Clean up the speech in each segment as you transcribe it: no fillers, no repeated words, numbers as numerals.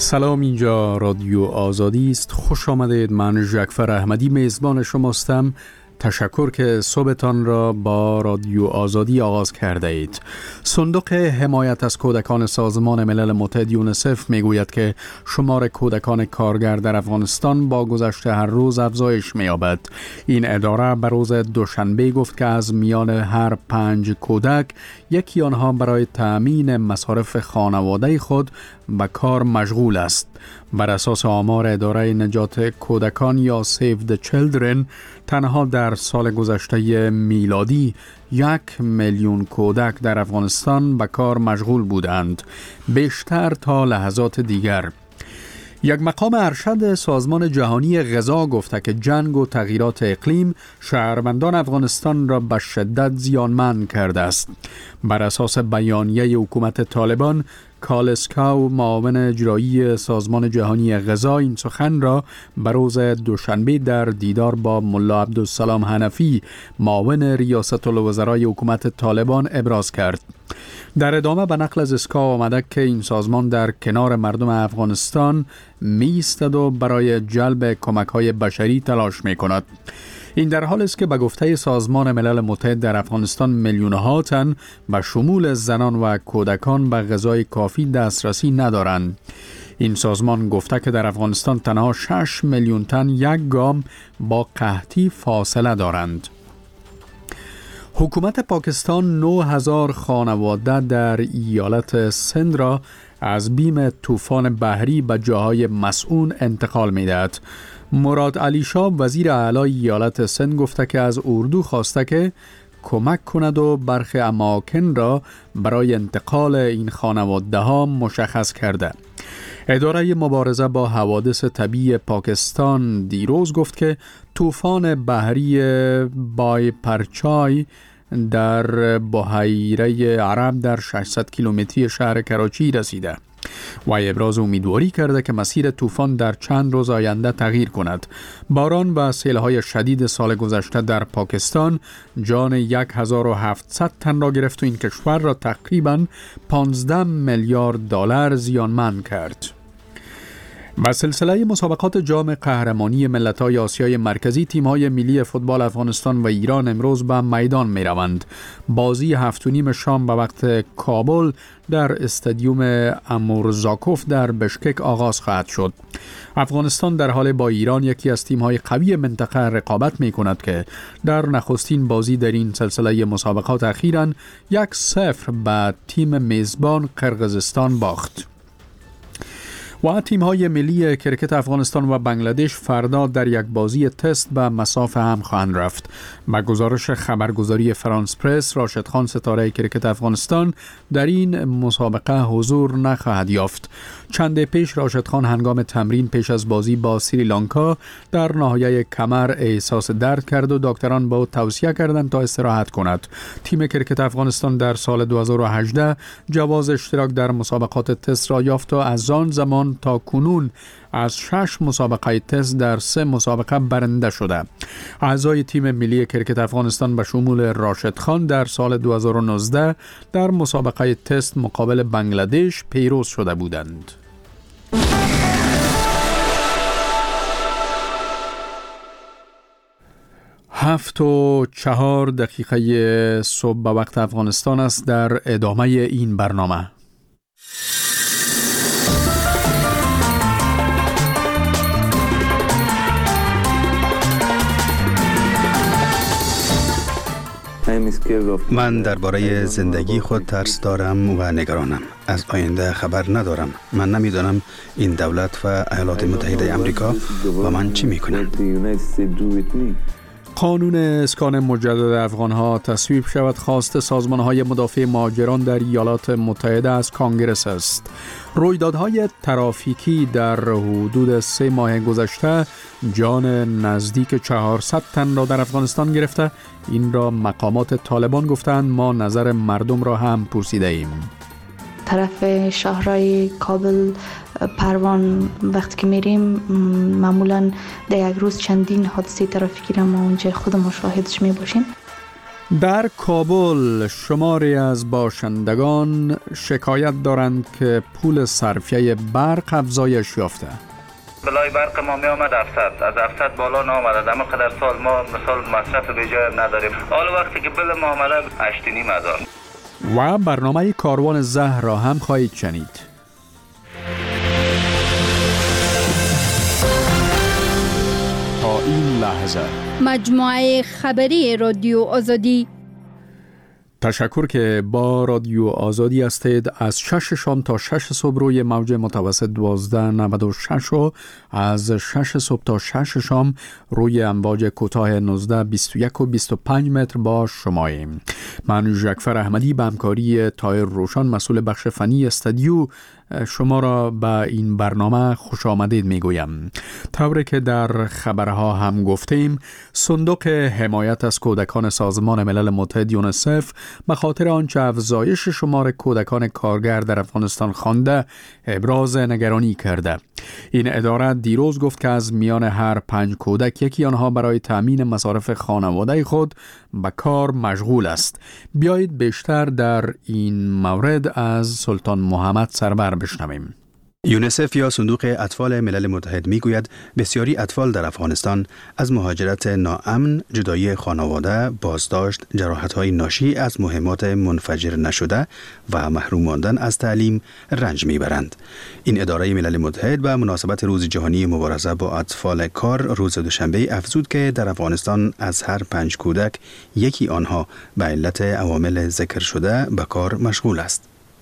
سلام، اینجا رادیو آزادی است. خوش آمدید. من ژکفر احمدی میزبان شماستم. تشکر که صبحتان را با رادیو آزادی آغاز کرده اید. صندوق حمایت از کودکان سازمان ملل متحد یونیسف میگوید که شمار کودکان کارگر در افغانستان با گذشت هر روز افزایش می‌یابد. این اداره به روز دوشنبه گفت که از میان هر 5 کودک یکی آنها برای تأمین مصارف خانواده خود به کار مشغول است. بر اساس آمار اداره نجات کودکان یا Save the Children، تنها در سال گذشته میلادی 1,000,000 کودک در افغانستان به کار مشغول بودند، بیشتر تا لحظات دیگر. یک مقام ارشد سازمان جهانی غذا گفته که جنگ و تغییرات اقلیم شهروندان افغانستان را به شدت زیانمند کرده است. بر اساس بیانیه حکومت طالبان، کالسکاو، معاون اجرایی سازمان جهانی غذا، این سخن را به روز دوشنبه در دیدار با ملا عبدالسلام حنفی، معاون ریاست الوزرای حکومت طالبان، ابراز کرد. در ادامه به نقل از اسکا آمده که این سازمان در کنار مردم افغانستان می ایستد و برای جلب کمک‌های بشری تلاش می کند. این در حالی است که به گفته سازمان ملل متحد در افغانستان میلیون‌ها تن به شمول زنان و کودکان به غذای کافی دسترسی ندارند. این سازمان گفته که در افغانستان تنها 6 میلیون تن یک گام با قحطی فاصله دارند. حکومت پاکستان 9,000 خانواده در ایالت سند را از بیم طوفان بحری به جاهای مسئول انتقال می‌دهد. مراد علی شاه، وزیر اعلی ایالت سند، گفته که از اردو خواسته که کمک کند و برخی اماکن را برای انتقال این خانواده ها مشخص کرده. اداره مبارزه با حوادث طبیعی پاکستان دیروز گفت که طوفان بحری بای پرچای در بحیره عرب در 600 کیلومتری شهر کراچی رسیده و ابراز امیدواری کرده که مسیر طوفان در چند روز آینده تغییر کند. باران و سیل‌های شدید سال گذشته در پاکستان جان 1700 تن را گرفت و این کشور را تقریباً 15 میلیارد دلار زیانمند کرد. با سلسله مسابقات جام قهرمانی ملت‌های آسیای مرکزی، تیم‌های ملی فوتبال افغانستان و ایران امروز به میدان می‌روند. بازی 7:30 شام به وقت کابل در استادیوم امورزاکوف در بشکک آغاز خواهد شد. افغانستان در حال با ایران، یکی از تیم‌های قوی منطقه، رقابت می‌کند که در نخستین بازی در این سلسله مسابقات اخیراً 1-0 به تیم میزبان قرقیزستان باخت. و تیم‌های ملی کرکت افغانستان و بنگلادش فردا در یک بازی تست به مسافه هم خواهند رفت. با گزارش خبرگزاری فرانس پرس، راشد خان، ستاره کرکت افغانستان، در این مسابقه حضور نخواهد یافت. چند پیش راشد خان هنگام تمرین پیش از بازی با سریلانکا در ناحیه کمر احساس درد کرد و دکتران به او توصیه کردند تا استراحت کند. تیم کرکت افغانستان در سال 2018 جواز اشتراک در مسابقات تست را یافت و از آن زمان تا کنون از 6 مسابقه تست در 3 مسابقه برنده شده. اعضای تیم ملی کرکت افغانستان به شمول راشد خان در سال 2019 در مسابقه تست مقابل بنگلادش پیروز شده بودند. هفت و 4 دقیقه صبح به وقت افغانستان است. در ادامه این برنامه من درباره زندگی خود ترس دارم و نگرانم. از آینده خبر ندارم. من نمیدانم این دولت و ایالات متحده آمریکا با من چی میکنند. قانون اسکان مجدد افغانها تصویب شود خواست سازمانهای مدافع مهاجران در ایالات متحده از کانگرس است. رویدادهای ترافیکی در حدود 3 ماه گذشته جان نزدیک 400 تن را در افغانستان گرفته. این را مقامات طالبان گفتند. ما نظر مردم را هم پرسیده ایم. طرف شهرهای کابل، پروان وقتی که میریم معمولا در یک روز چندین حادثه ترافیکی را ما اونجا خود مشاهدش میباشیم. در کابل شماری از باشندگان شکایت دارند که پول صرفیه برق افزایش یافته. بلای برق ما می آمد 700 از 700 بالا نامده. اما قدر سال ما مثال مصرف به جای نداریم. حالا وقتی که بل ما آمده 8,500 و برنامه کاروان زهر را هم خواهید شنید. تا این لحظه مجموعه خبری رادیو آزادی. تشکر که با رادیو آزادی هستید. از 6 شام تا 6 صبح روی موج متوسط 1296 و از 6 صبح تا 6 شام روی امواج کوتاه 19 21 و 25 متر با شماییم. من ژکفر احمدی به همکاری طاهر روشن مسئول بخش فنی استودیو شما را به این برنامه خوش آمدید میگویم. طوری که در خبرها هم گفتیم، صندوق حمایت از کودکان سازمان ملل متحد یونسف به خاطر آنچه افزایش شمار کودکان کارگر در افغانستان خوانده ابراز نگرانی کرده. این اداره دیروز گفت که از میان هر 5 کودک یکی آنها برای تأمین مصارف خانواده خود به کار مشغول است. بیایید بیشتر در این مورد از سلطان محمد سرور بشنویم. یونسف یا صندوق اطفال ملل متحد میگوید بسیاری اطفال در افغانستان از مهاجرت ناامن، جدایی خانواده، بازداشت، جراحت‌های ناشی از مهمات منفجر نشده و محروم ماندن از تعلیم رنج میبرند. این اداره ملل متحد به مناسبت روز جهانی مبارزه با اطفال کار روز دوشنبه افزود که در افغانستان از هر 5 کودک یکی آنها به علت عوامل ذکر شده به کار مشغول است.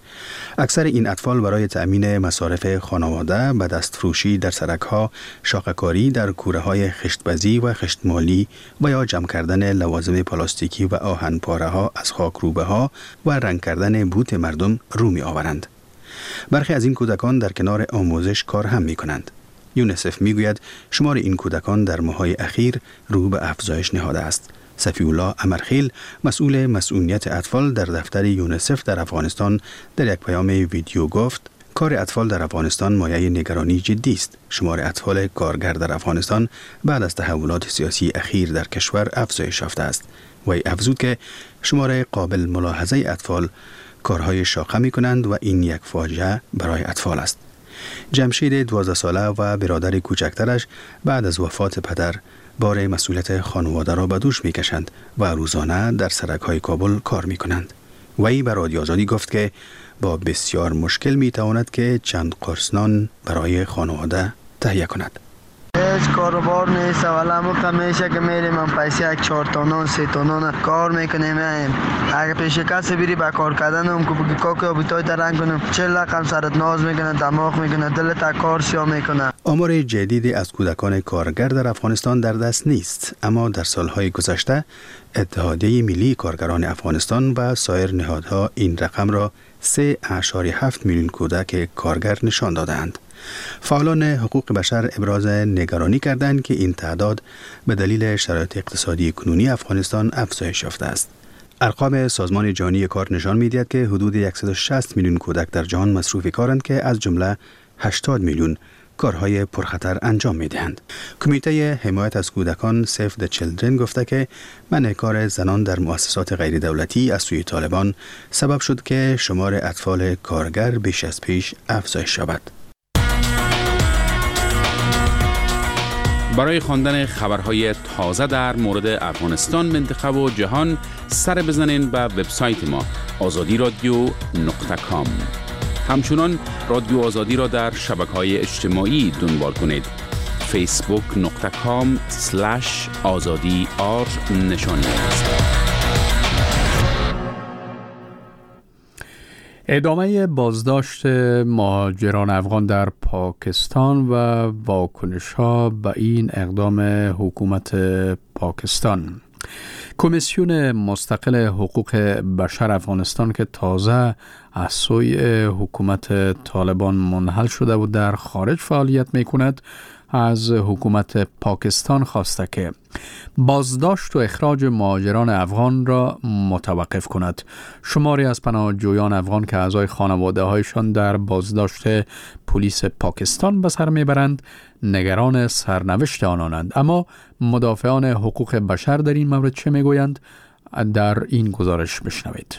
اکثر این اطفال برای تأمین مصارف خانواده به دستفروشی در سرک‌ها، شاخه‌کاری در کوره‌های خشت‌بزی و خشتمالی و یا جمع کردن لوازم پلاستیکی و آهن‌پاره‌ها از خاکروبه‌ها و رنگ کردن بوت مردم رو می‌آورند. برخی از این کودکان در کنار آموزش کار هم می‌کنند. یونسف می‌گوید شمار این کودکان در ماه‌های اخیر رو به افزایش نهاده است. صفی‌الله امرخیل مسئول مسئولیت اطفال در دفتر یونسف در افغانستان در یک پیام ویدیو گفت کار اطفال در افغانستان مایه نگرانی جدی است. شمار اطفال کارگر در افغانستان بعد از تحولات سیاسی اخیر در کشور افزایش یافته است. وی افزود که شمار قابل ملاحظه اطفال کارهای شاقه می کنند و این یک فاجعه برای اطفال است. جمشید 12 ساله و برادر کوچکترش بعد از وفات پدر بار مسئولیت خانواده را به دوش می کشند و روزانه در سرک‌های کابل کار می کنند. وی به رادیو آزادی گفت که با بسیار مشکل می تواند که چند قرص نان برای خانواده تهیه کند. هیچ کاروبار نیست ولی همیشه که میریم هم پیسه 1 4 تا نان 3 تا نان کار میکنیم. اگه پیش کسی بری با کار کردن هم که بگی کاکی آبیتای درنگ کنم 40 رقم سرت ناز میکنه، دماغ میکنه، دلت کار سیا میکنه. آمار جدیدی از کودکان کارگر در افغانستان در دست نیست، اما در سالهای گذشته اتحادیه ملی کارگران افغانستان و سایر نهادها این رقم را 3.7 میلیون کودک کارگر نشان دادند. فعالان حقوق بشر ابراز نگرانی کردند که این تعداد به دلیل شرایط اقتصادی کنونی افغانستان افزایش یافته است. ارقام سازمان جهانی کار نشان می‌دهد که حدود 160 میلیون کودک در جهان مصروف کارند که از جمله 80 میلیون کارهای پرخطر انجام می‌دهند. کمیته حمایت از کودکان سیو د چیلدرن گفته که منع کار زنان در مؤسسات غیر دولتی از سوی طالبان سبب شد که شمار اطفال کارگر بیش از پیش افزایش یابد. برای خواندن خبرهای تازه در مورد افغانستان، منطقه و جهان سر بزنین به وبسایت ما azadiradio.com. همچنان رادیو آزادی را در شبکه‌های اجتماعی دنبال کنید. facebook.com/azadi_r نشانی است. ادامه بازداشت مهاجران افغان در پاکستان و واکنش‌ها به این اقدام حکومت پاکستان. کمیسیون مستقل حقوق بشر افغانستان که تازه از سوی حکومت طالبان منحل شده و در خارج فعالیت می‌کند، از حکومت پاکستان خواسته که بازداشت و اخراج مهاجران افغان را متوقف کند. شماری از پناهجویان افغان که اعضای خانواده‌هایشان در بازداشت پلیس پاکستان به سر میبرند نگران سرنوشت آنانند. اما مدافعان حقوق بشر در این مورد چه میگویند؟ در این گزارش بشنوید.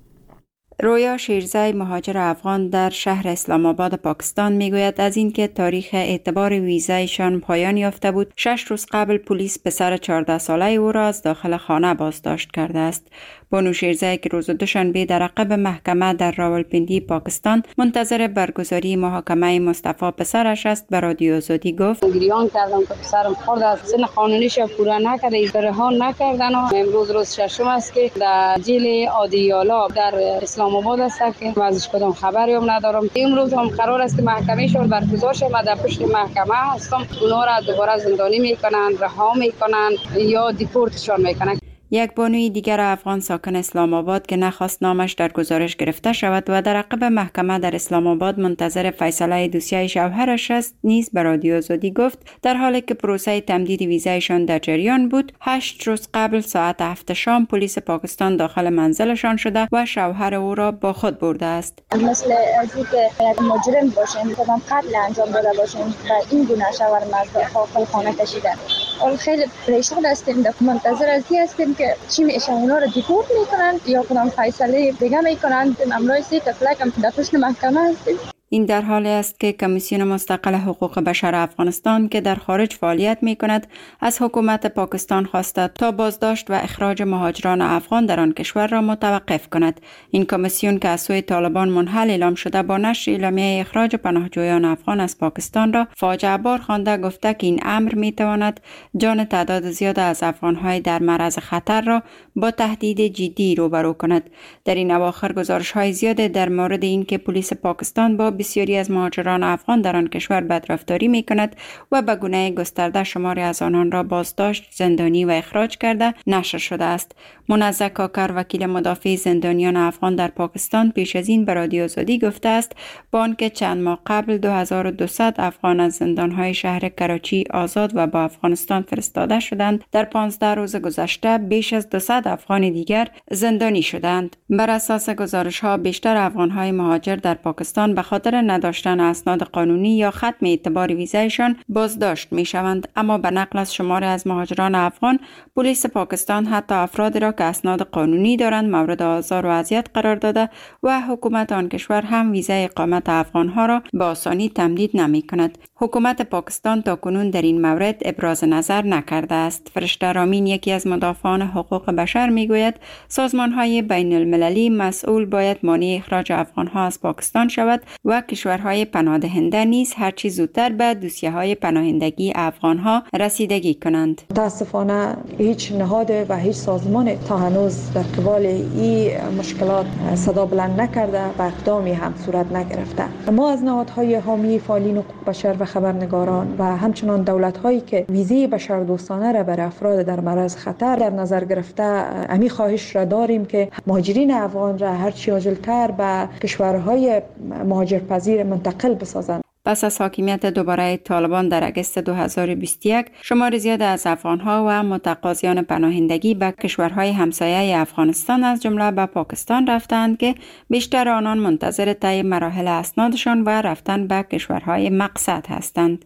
رویا شیرزای مهاجر افغان در شهر اسلام آباد پاکستان میگوید از اینکه تاریخ اعتبار ویزایشان پایان یافته بود 6 روز قبل پلیس پسر 14 ساله او را از داخل خانه بازداشت کرده است. بانو شیرزای که روز دوشنبه در عقب محکمه در راولپنڈی پاکستان منتظر برگزاری محاکمه مصطفی پسرش است به رادیو آزادی گفت گریان کردم که پسرم خورد از سن قانونیش پورا نکرده ایسترها نکردن و امروز روز ششم است که در جیل عادیالا در اسلام آباد است که ازش کدام خبری هم ندارم. امروز هم قرار است که محکمهشون برگزار شه. من در پشت محکمه هستم. اونها را دوباره زندانی میکنن، رها میکنن یا دیپورتشون میکنن. یک بانوی دیگر افغان ساکن اسلام آباد که نخواست نامش در گزارش گرفته شود و در عقب محکمه در اسلام آباد منتظر فیصله دوسیه شوهرش است نیز به رادیو آزادی گفت در حالی که پروسه تمدید ویزایشان در جریان بود 8 روز قبل ساعت 7 شام پلیس پاکستان داخل منزلشان شده و شوهر او را با خود برده است. مثل از اینکه یک مجرم باشیم کدام قتل انجام داده باشیم و این گونه شوهر از داخل خانه کشیدن. خیلی پریشان هستیم، منتظر هستیم که چی میشه، اونا رو دیپورت میکنن یا کدام فیصله دیگه میکنن. امروز 3 تفلک هم در پشت محکمه هستیم. این در حالی است که کمیسیون مستقل حقوق بشر افغانستان که در خارج فعالیت می کند از حکومت پاکستان خواسته تا بازداشت و اخراج مهاجران افغان در آن کشور را متوقف کند. این کمیسیون که از سوی طالبان منحل اعلام شده با نشر اعلامیه اخراج پناهجویان افغان از پاکستان را فاجعه بار خوانده گفته که این امر می تواند جان تعداد زیاد از افغان‌های در معرض خطر را با تهدید جدی روبرو کند. در این اواخر گزارش‌های زیاد در مورد اینکه پلیس پاکستان با بسیاری از مهاجران افغان در آن کشور بدرفتاری می کند و به گونه گسترده شماری از آنان را بازداشت، زندانی و اخراج کرده نشر شده است. منزه کاکر وکیل مدافع زندانیان افغان در پاکستان پیش از این به رادیو آزادی گفته است با آنکه چند ماه قبل 2200 افغان از زندانهای شهر کراچی آزاد و با افغانستان فرستاده شدند، در 15 روز گذشته بیش از 200 افغان دیگر زندانی شدند. بر اساس گزارش‌ها بیشتر افغان‌های مهاجر در پاکستان به خاطر نداشتن اسناد قانونی یا ختم اعتبار ویزایشان بازداشت می‌شوند، اما به نقل از شماری از مهاجران افغان پلیس پاکستان حتی افرادی را که اسناد قانونی دارند مورد آزار و اذیت قرار داده و حکومت آن کشور هم ویزای اقامت افغان‌ها را به آسانی تمدید نمی‌کند. حکومت پاکستان تاکنون در این مورد ابراز نظر نکرده است. فرشته رامین یکی از مدافعان حقوق بشر میگوید سازمان‌های بین المللی مسئول باید مانع اخراج افغان‌ها از پاکستان شود و کشورهای پناهدهنده نیز هرچی زودتر به دوسیه‌های پناهندگی افغان‌ها رسیدگی کنند. متاسفانه هیچ نهاد و هیچ سازمان تا هنوز در قبال این مشکلات صدا بلند نکرده و اقدامی هم صورت نگرفته. ما از نهادهای حامی فعالین حقوق بشر و خبرنگاران و همچنان دولت‌هایی که ویزه بشردوستانه را برای افراد در معرض خطر در نظر گرفته امی خواهش را داریم که مهاجرین افغان را هرچی عاجل‌تر به کشورهای مهاجرپذیر منتقل بسازند. پس از حاکمیت دوباره طالبان در اگست 2021 شمار زیاد از افغان‌ها و متقاضیان پناهندگی به کشورهای همسایه افغانستان از جمله به پاکستان رفتند که بیشتر آنان منتظر طی مراحل اسنادشان و رفتن به کشورهای مقصد هستند.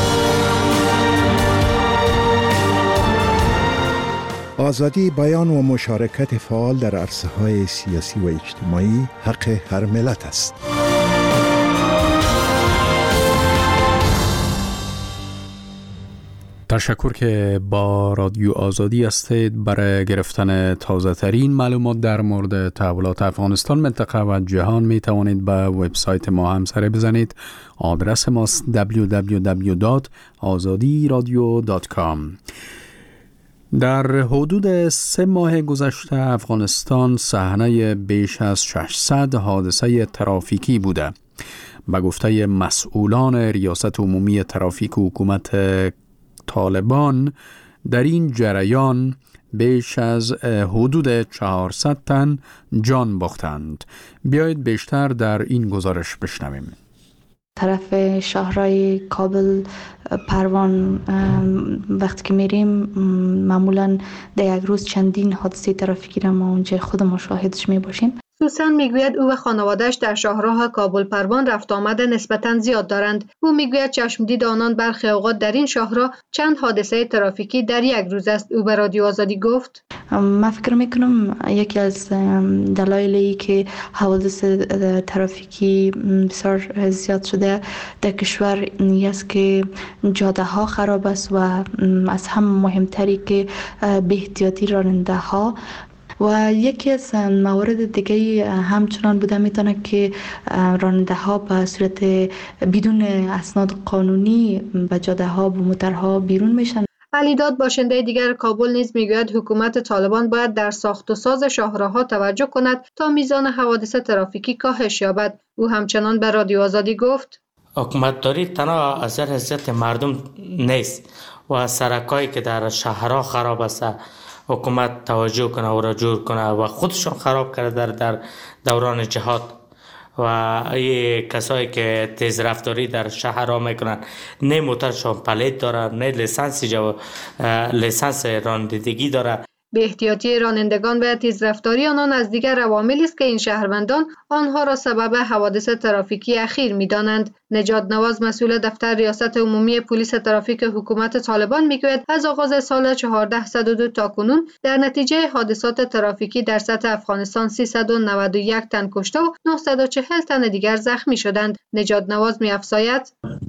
آزادی بیان و مشارکت فعال در عرصه‌های سیاسی و اجتماعی حق هر ملت است. تشکر که با رادیو آزادی هستید. برای گرفتن تازه ترین معلومات در مورد تحولات افغانستان، منطقه و جهان می توانید به وبسایت ما هم سر بزنید. آدرس ماست www.azadiradio.com. در حدود 3 ماه گذشته افغانستان صحنه بیش از 600 حادثه ترافیکی بوده. به گفته مسئولان ریاست عمومی ترافیک و حکومت طالبان در این جریان بیش از حدود 400 تن جان باختند. بیایید بیشتر در این گزارش بشنویم. طرف شهرهای کابل، پروان وقتی که میریم معمولا در یک روز چندین حادثه ترافیکی را ما اونجا خود مشاهدش میباشیم. سوسن میگوید او و خانواده‌اش در شاهراه کابل پروان رفت آمد نسبتاً زیاد دارند. او میگوید چشمدید آنان برخی اوقات در این شاهراه چند حادثه ترافیکی در یک روز است. او به رادیو آزادی گفت: من فکر میکنم یکی از دلایلی که حوادث ترافیکی بسیار زیاد شده در کشور این است که جاده ها خراب است و از هم مهمتری که بی احتیاطی راننده ها و یکی از موارد دیگه همچنان بوده میتونه که راننده ها به صورت بدون اسناد قانونی به جاده ها و موترها بیرون میشن. علیداد باشنده دیگر کابل نیز میگوید حکومت طالبان باید در ساخت و ساز شاهراه‌ها توجه کند تا میزان حوادث ترافیکی کاهش یابد. او همچنان به رادیو آزادی گفت: حکومتداری تنها از حیثیت مردم نیست و سرکایی که در شهرها خراب است حکومت توجه کنه و را جور کنه و خودشون خراب کرده در دوران جهاد و ای کسایی که تیز رفتاری در شهرها میکنن نه موترشون پلیت داره نه لیسانس رانندگی داره. به احتیاطی رانندگان و تیز رفتاری آنان از دیگر عواملی است که این شهروندان آنها را سبب حوادث ترافیکی اخیر می‌دانند. نجات نواز مسئول دفتر ریاست عمومی پلیس ترافیک حکومت طالبان میگوید از آغاز سال 1402 تا کنون در نتیجه حادثات ترافیکی در سطح افغانستان 391 تن کشته و 940 تن دیگر زخمی شدند. نجات نواز می‌افزاید: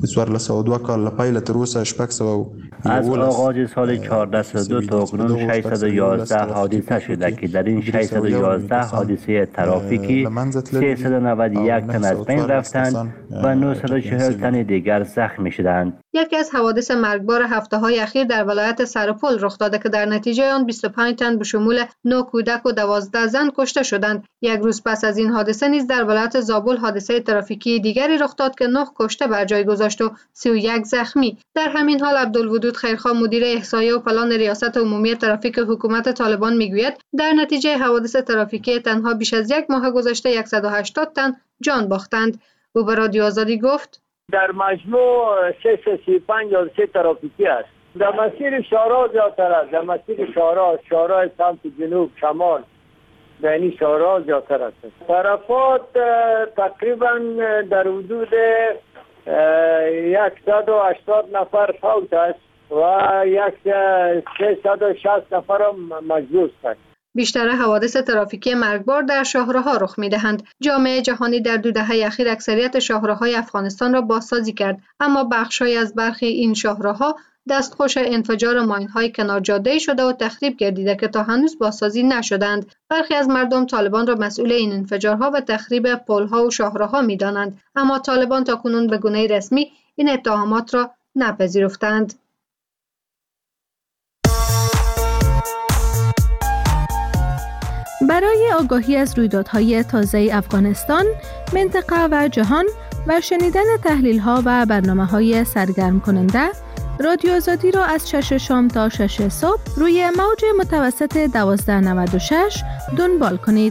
از آغاز سال 1402 تا کنون 611 حادثه شده که در این 611 حادثه ترافیکی 391 تن از بین رفتند و 940 تن دیگر زخمی شدند. یکی از حوادث مرگبار هفته‌های اخیر در ولایت سرپل رخ داده که در نتیجه آن 25 تن به شمول 9 کودک و 12 زن کشته شدند. یک روز پس از این حادثه نیز در ولایت زابل حادثه ترافیکی دیگری رخ داد که 9 کشته بر جای گذاشت و 31 زخمی. در همین حال عبدالودود خیرخواه مدیر احصایه و پلان ریاست عمومی ترافیک حکومت طالبان میگوید در نتیجه حوادث ترافیکی تنها بیش از یک ماه گذشته 180 تن جان باختند. او به رادیو آزادی گفت: در مجموع 635 حادثه ترافیکی است. در مسیر شهرها زیادتر است. در مسیر شهرها سمت جنوب شمال در این شهرها زیادتر است. طرفات تقریبا در حدود 180 نفر فوت است و 360 نفر مجروح است. بیشتر حوادث ترافیکی مرگبار در شاهراه‌ها رخ می‌دهند. جامعه جهانی در 2 دهه اخیر اکثریت شاهراه‌های افغانستان را بازسازی کرد، اما بخش‌هایی از برخی این شاهراه‌ها دستخوش انفجار ماین‌های کنار جاده‌ای شده و تخریب گردیده که تا هنوز بازسازی نشدند. برخی از مردم طالبان را مسئول این انفجارها و تخریب پل‌ها و شاهراه‌ها می‌دانند، اما طالبان تاکنون به گونه رسمی این اتهامات را نپذیرفتند. برای آگاهی از رویدادهای تازه افغانستان، منطقه و جهان و شنیدن تحلیل‌ها و برنامه‌های سرگرم کننده، رادیو آزادی را از 6 شام تا 6 صبح روی موج متوسط 1296 دنبال کنید.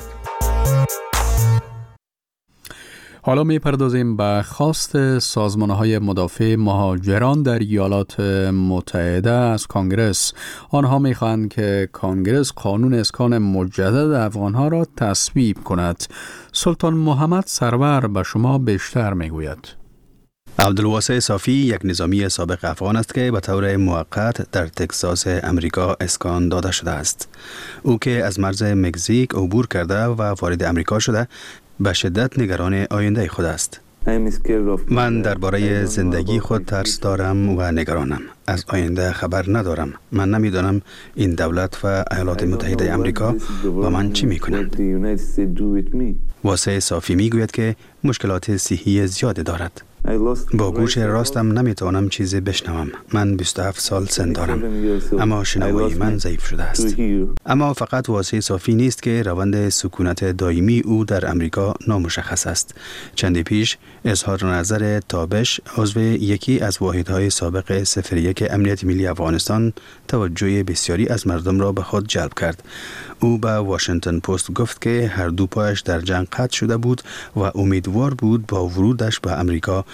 حالا می‌پردازیم به خواست سازمان‌های مدافع مهاجران در ایالات متحده از کانگرس. آنها می‌خواهند که کانگرس قانون اسکان مجدد افغان‌ها را تصویب کند. سلطان محمد سرور به شما بیشتر می‌گوید. عبدالواسع صافی یک نظامی سابق افغان است که به طور موقت در تگزاس امریکا اسکان داده شده است. او که از مرز مکزیک عبور کرده و وارد امریکا شده، به شدت نگران آینده خود است. من درباره زندگی خود ترس دارم و نگرانم. از آینده خبر ندارم. من نمیدانم این دولت و ایالات متحده امریکا با من چی میکنند. واسع صافی میگوید که مشکلات صحی زیاد دارد. با گوش راستم نمیتوانم چیزی بشنوم. من 27 سال سن دارم، اما شنوایی من ضعیف شده است. اما فقط واسع صافی نیست که روند سکونت دائمی او در امریکا نامشخص است. چندی پیش اظهار نظر تابش، عضو یکی از واحدهای سابق 01 امنیت ملی افغانستان، توجه بسیاری از مردم را به خود جلب کرد. او به واشنگتن پست گفت که هر دو پایش در جنگ قطع شده بود و امیدوار بود با ورودش به امریکا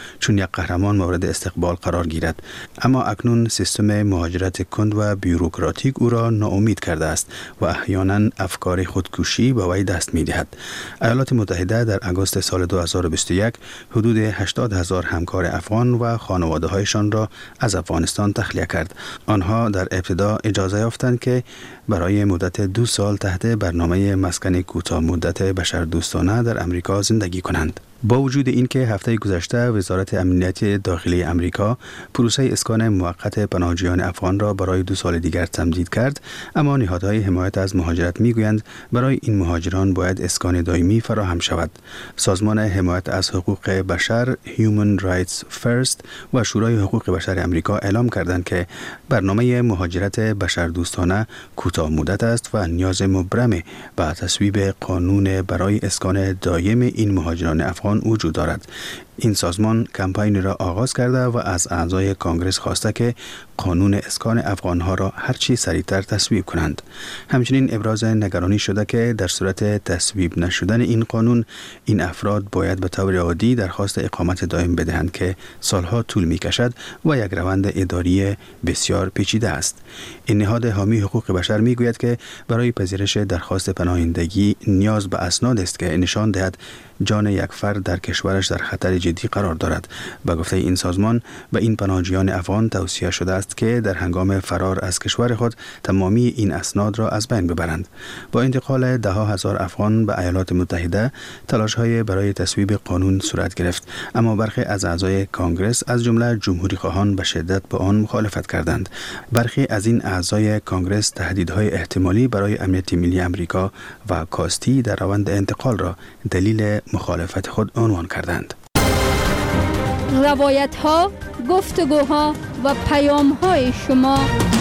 چون یک قهرمان مورد استقبال قرار گیرد، اما اکنون سیستم مهاجرت کند و بیوروکراتیک او را ناامید کرده است و احیانا افکار خودکشی به وی دست می دهد. ایالات متحده در آگوست سال 2021 حدود 80,000 همکار افغان و خانواده‌هایشان را از افغانستان تخلیه کرد. آنها در ابتدا اجازه یافتند که برای مدت 2 سال تحت برنامه مسکن کوتاه مدت بشردوستانه در امریکا زندگی کنند. با وجود اینکه هفته گذشته وزارت امنیت داخلی امریکا پروسه اسکان موقت پناهجویان افغان را برای 2 سال دیگر تمدید کرد، اما نهادهای حمایت از مهاجرت میگویند برای این مهاجران باید اسکان دائمی فراهم شود. سازمان حمایت از حقوق بشر Human Rights First و شورای حقوق بشر امریکا اعلام کردند که برنامه مهاجرت بشردوستانه کوتاه مدت است و نیاز مبرم به تصویب قانون برای اسکان دائم این مهاجران افغان وجود دارد. این سازمان کمپین را آغاز کرده و از اعضای کانگرس خواسته که قانون اسکان افغانها را هرچی سریعتر تصویب کنند. همچنین ابراز نگرانی شده که در صورت تصویب نشدن این قانون، این افراد باید به طور عادی درخواست اقامت دائم بدهند که سالها طول می کشد و یک روند اداری بسیار پیچیده است. این نهاد حامی حقوق بشر می گوید که برای پذیرش درخواست پناهندگی نیاز به اسناد است که نشان دهد جان یک فرد در کشورش در خطر جدی قرار دارد. به گفته این سازمان به این پناهجویان افغان توصیه شده است که در هنگام فرار از کشور خود تمامی این اسناد را از بین ببرند. با انتقال 10,000 افغان به ایالات متحده، تلاش‌های برای تصویب قانون صورت گرفت، اما برخی از اعضای کانگرس از جمله جمهوری خواهان به شدت با آن مخالفت کردند. برخی از این اعضای کانگرس تهدیدهای احتمالی برای امنیت ملی امریکا و کاستی در روند انتقال را دلیل مخالفت خود عنوان کردند. روایت ها، گفتگوها و پیام های شما.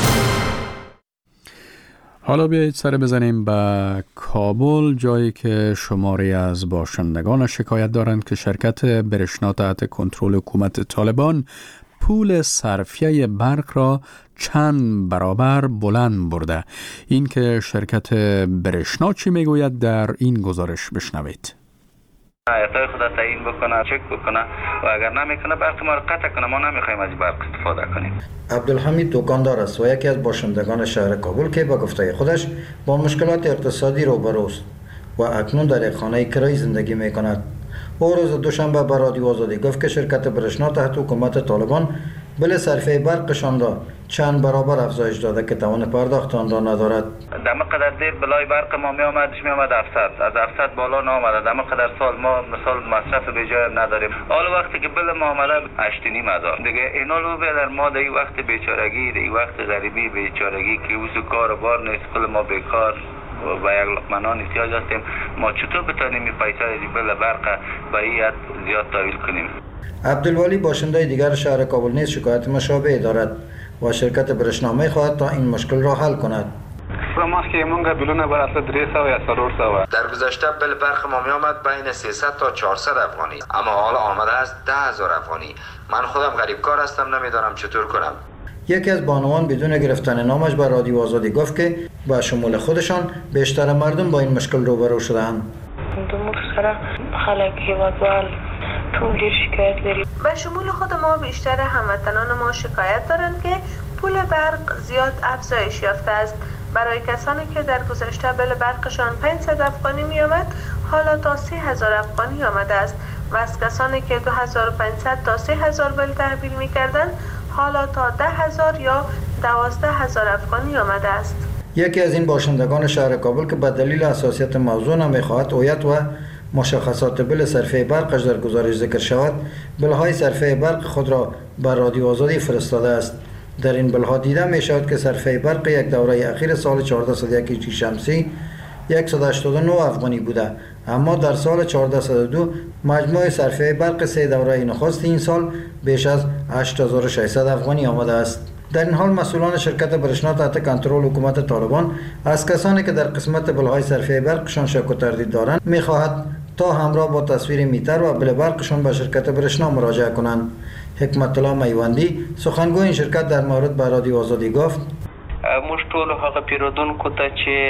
حالا بیایید سر بزنیم به کابل، جایی که شماری از باشندگان شکایت دارند که شرکت برشنا تحت کنترل حکومت طالبان پول صرفیه برق را چند برابر بلند برده. این که شرکت برشنا چی میگوید در این گزارش بشنوید. اعطای خود تعیین بکنه، چک بکنه و اگر نمیکنه برق ما رو قطع کنه. ما نمیخوایم از برق استفاده کنیم. عبدالحمید دکاندار است و یکی از باشندگان شهر کابل که با گفته خودش با مشکلات اقتصادی روبروست و اکنون در یک خانه کرایه زندگی میکند. او روز دوشنبه به رادیو آزادی گفت که شرکت برشنا تحت حکومت طالبان بل صرفه برقشان را چند برابر افزایش داده که توان پرداخت آن را ندارد. دم قدر دیر بلای برق ما می آمد 700 از 700 بالا نامده. دم قدر سال ما مثال مصرف به جای نداریم. حالا وقتی که بل ما آمده 8,500 دیگه اینا رو بدر ما در این وقت بیچارگی، در این وقت غریبی بیچارگی که وسو کار و بار نیست، کل ما بیکار و یک لقمه نان احتیاج هستیم. ما چطور بتونیم این پیسه بل برق به این زیاد تحویل کنیم؟ عبدالولی باشنده دیگر شهر کابل نیز شکایت مشابه دارد و شرکت برشنا می‌خواهد تا این مشکل را حل کند. ما که مونږ بلونه بر اصل 300 یا 400 در گذشته بل برق ما می آمد بین 300 تا 400 افغانی، اما حالا آمده است 10,000 افغانی. من خودم غریب کار هستم، نمیدانم چطور کنم. یکی از بانوان بدون گرفتن نامش به رادیو آزادی گفت که با شمول خودشان بیشتر مردم با این مشکل روبرو شدند. به شمول خود ما بیشتر هموطنان ما شکایت دارند که پول برق زیاد افزایش یافته است. برای کسانی که در گذشته بل برقشان 500 افغانی می آمد، حالا تا 30,000 افغانی آمده است و از کسانی که 2,500 تا 3,000 بل تحویل می کردند، حالا تا 10,000 یا 12,000 افغانی آمده است. یکی از این باشندگان شهر کابل که به دلیل حساسیت موضوع نمیخواهد هویت و مشخصات بل صرفه برقش در گزارش ذکر شود، بلهای صرفه برق خود را بر رادیو آزادی فرستاده است. در این بلها دیده می شود که صرفه برق یک دوره اخیر سال 1401 هجری شمسی 189 افغانی بوده، اما در سال 1402 مجموع صرفه برق سه دوره نخست این سال بیش از 8600 افغانی آمده است. در این حال مسئولان شرکت برشنا تحت کنترل حکومت طالبان از کسانی که در قسمت بلهای صرفه برقشان شک و تردید دارند می‌خواهد تا همراه با تصویر میتر و بل برقشان به شرکت برشنا مراجعه کنند. حکمت الله میوندی سخنگوی این شرکت در مورد به رادیو آزادی گفت: موږ ټول هغه پیرودونکو ته چې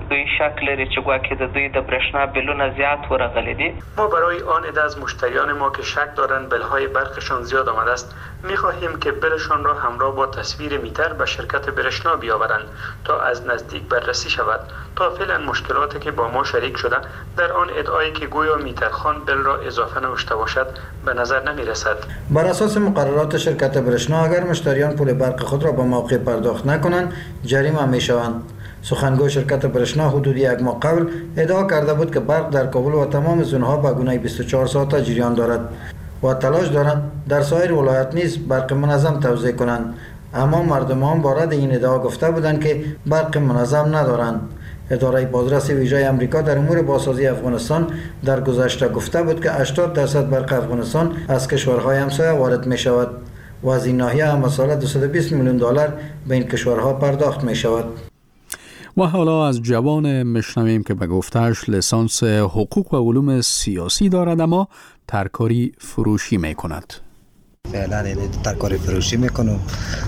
دوی شک لري چې ګواکې د دوی د برېښنا بیلونه زیات ورغلي دي. ما برای آن عده از مشتریان ما که شک دارند بلهای برقشان زیاد آمده است می‌خواهیم که بلشان را همراه با تصویر میتر به شرکت برشنا بیاورند تا از نزدیک بررسی شود. تا فعلا مشکلاتی که با ما شریک شده در آن ادعایی که گویا میترخان بل را اضافه نوشته باشد به نظر نمی رسد. بر اساس مقررات شرکت برشنا اگر مشتریان پول برق خود را به موقع پرداخت نکنند جریمه می شوند. سخنگوی شرکت برشنا حدود یک ماه قبل ادعا کرده بود که برق در کابل و تمام زونها به گونه 24 ساعته جریان دارد و تلاش دارند در سایر ولایات نیز برق منظم توزیع کنند، اما مردمان با رد این ادعا گفته بودند که برق منظم ندارند. اداره بازرسی ویژه آمریکا در امور بازسازی افغانستان در گذشته گفته بود که 80% برق افغانستان از کشورهای همسایه وارد می شود و از این ناحیه هم ساله 220 میلیون دلار به این کشورها پرداخت می شود. و حالا از جوان میشنویم که به گفتهش لیسانس حقوق و علوم سیاسی دارد اما ترکاری فروشی می کند. فعلا ترکاری فروشی میکنم.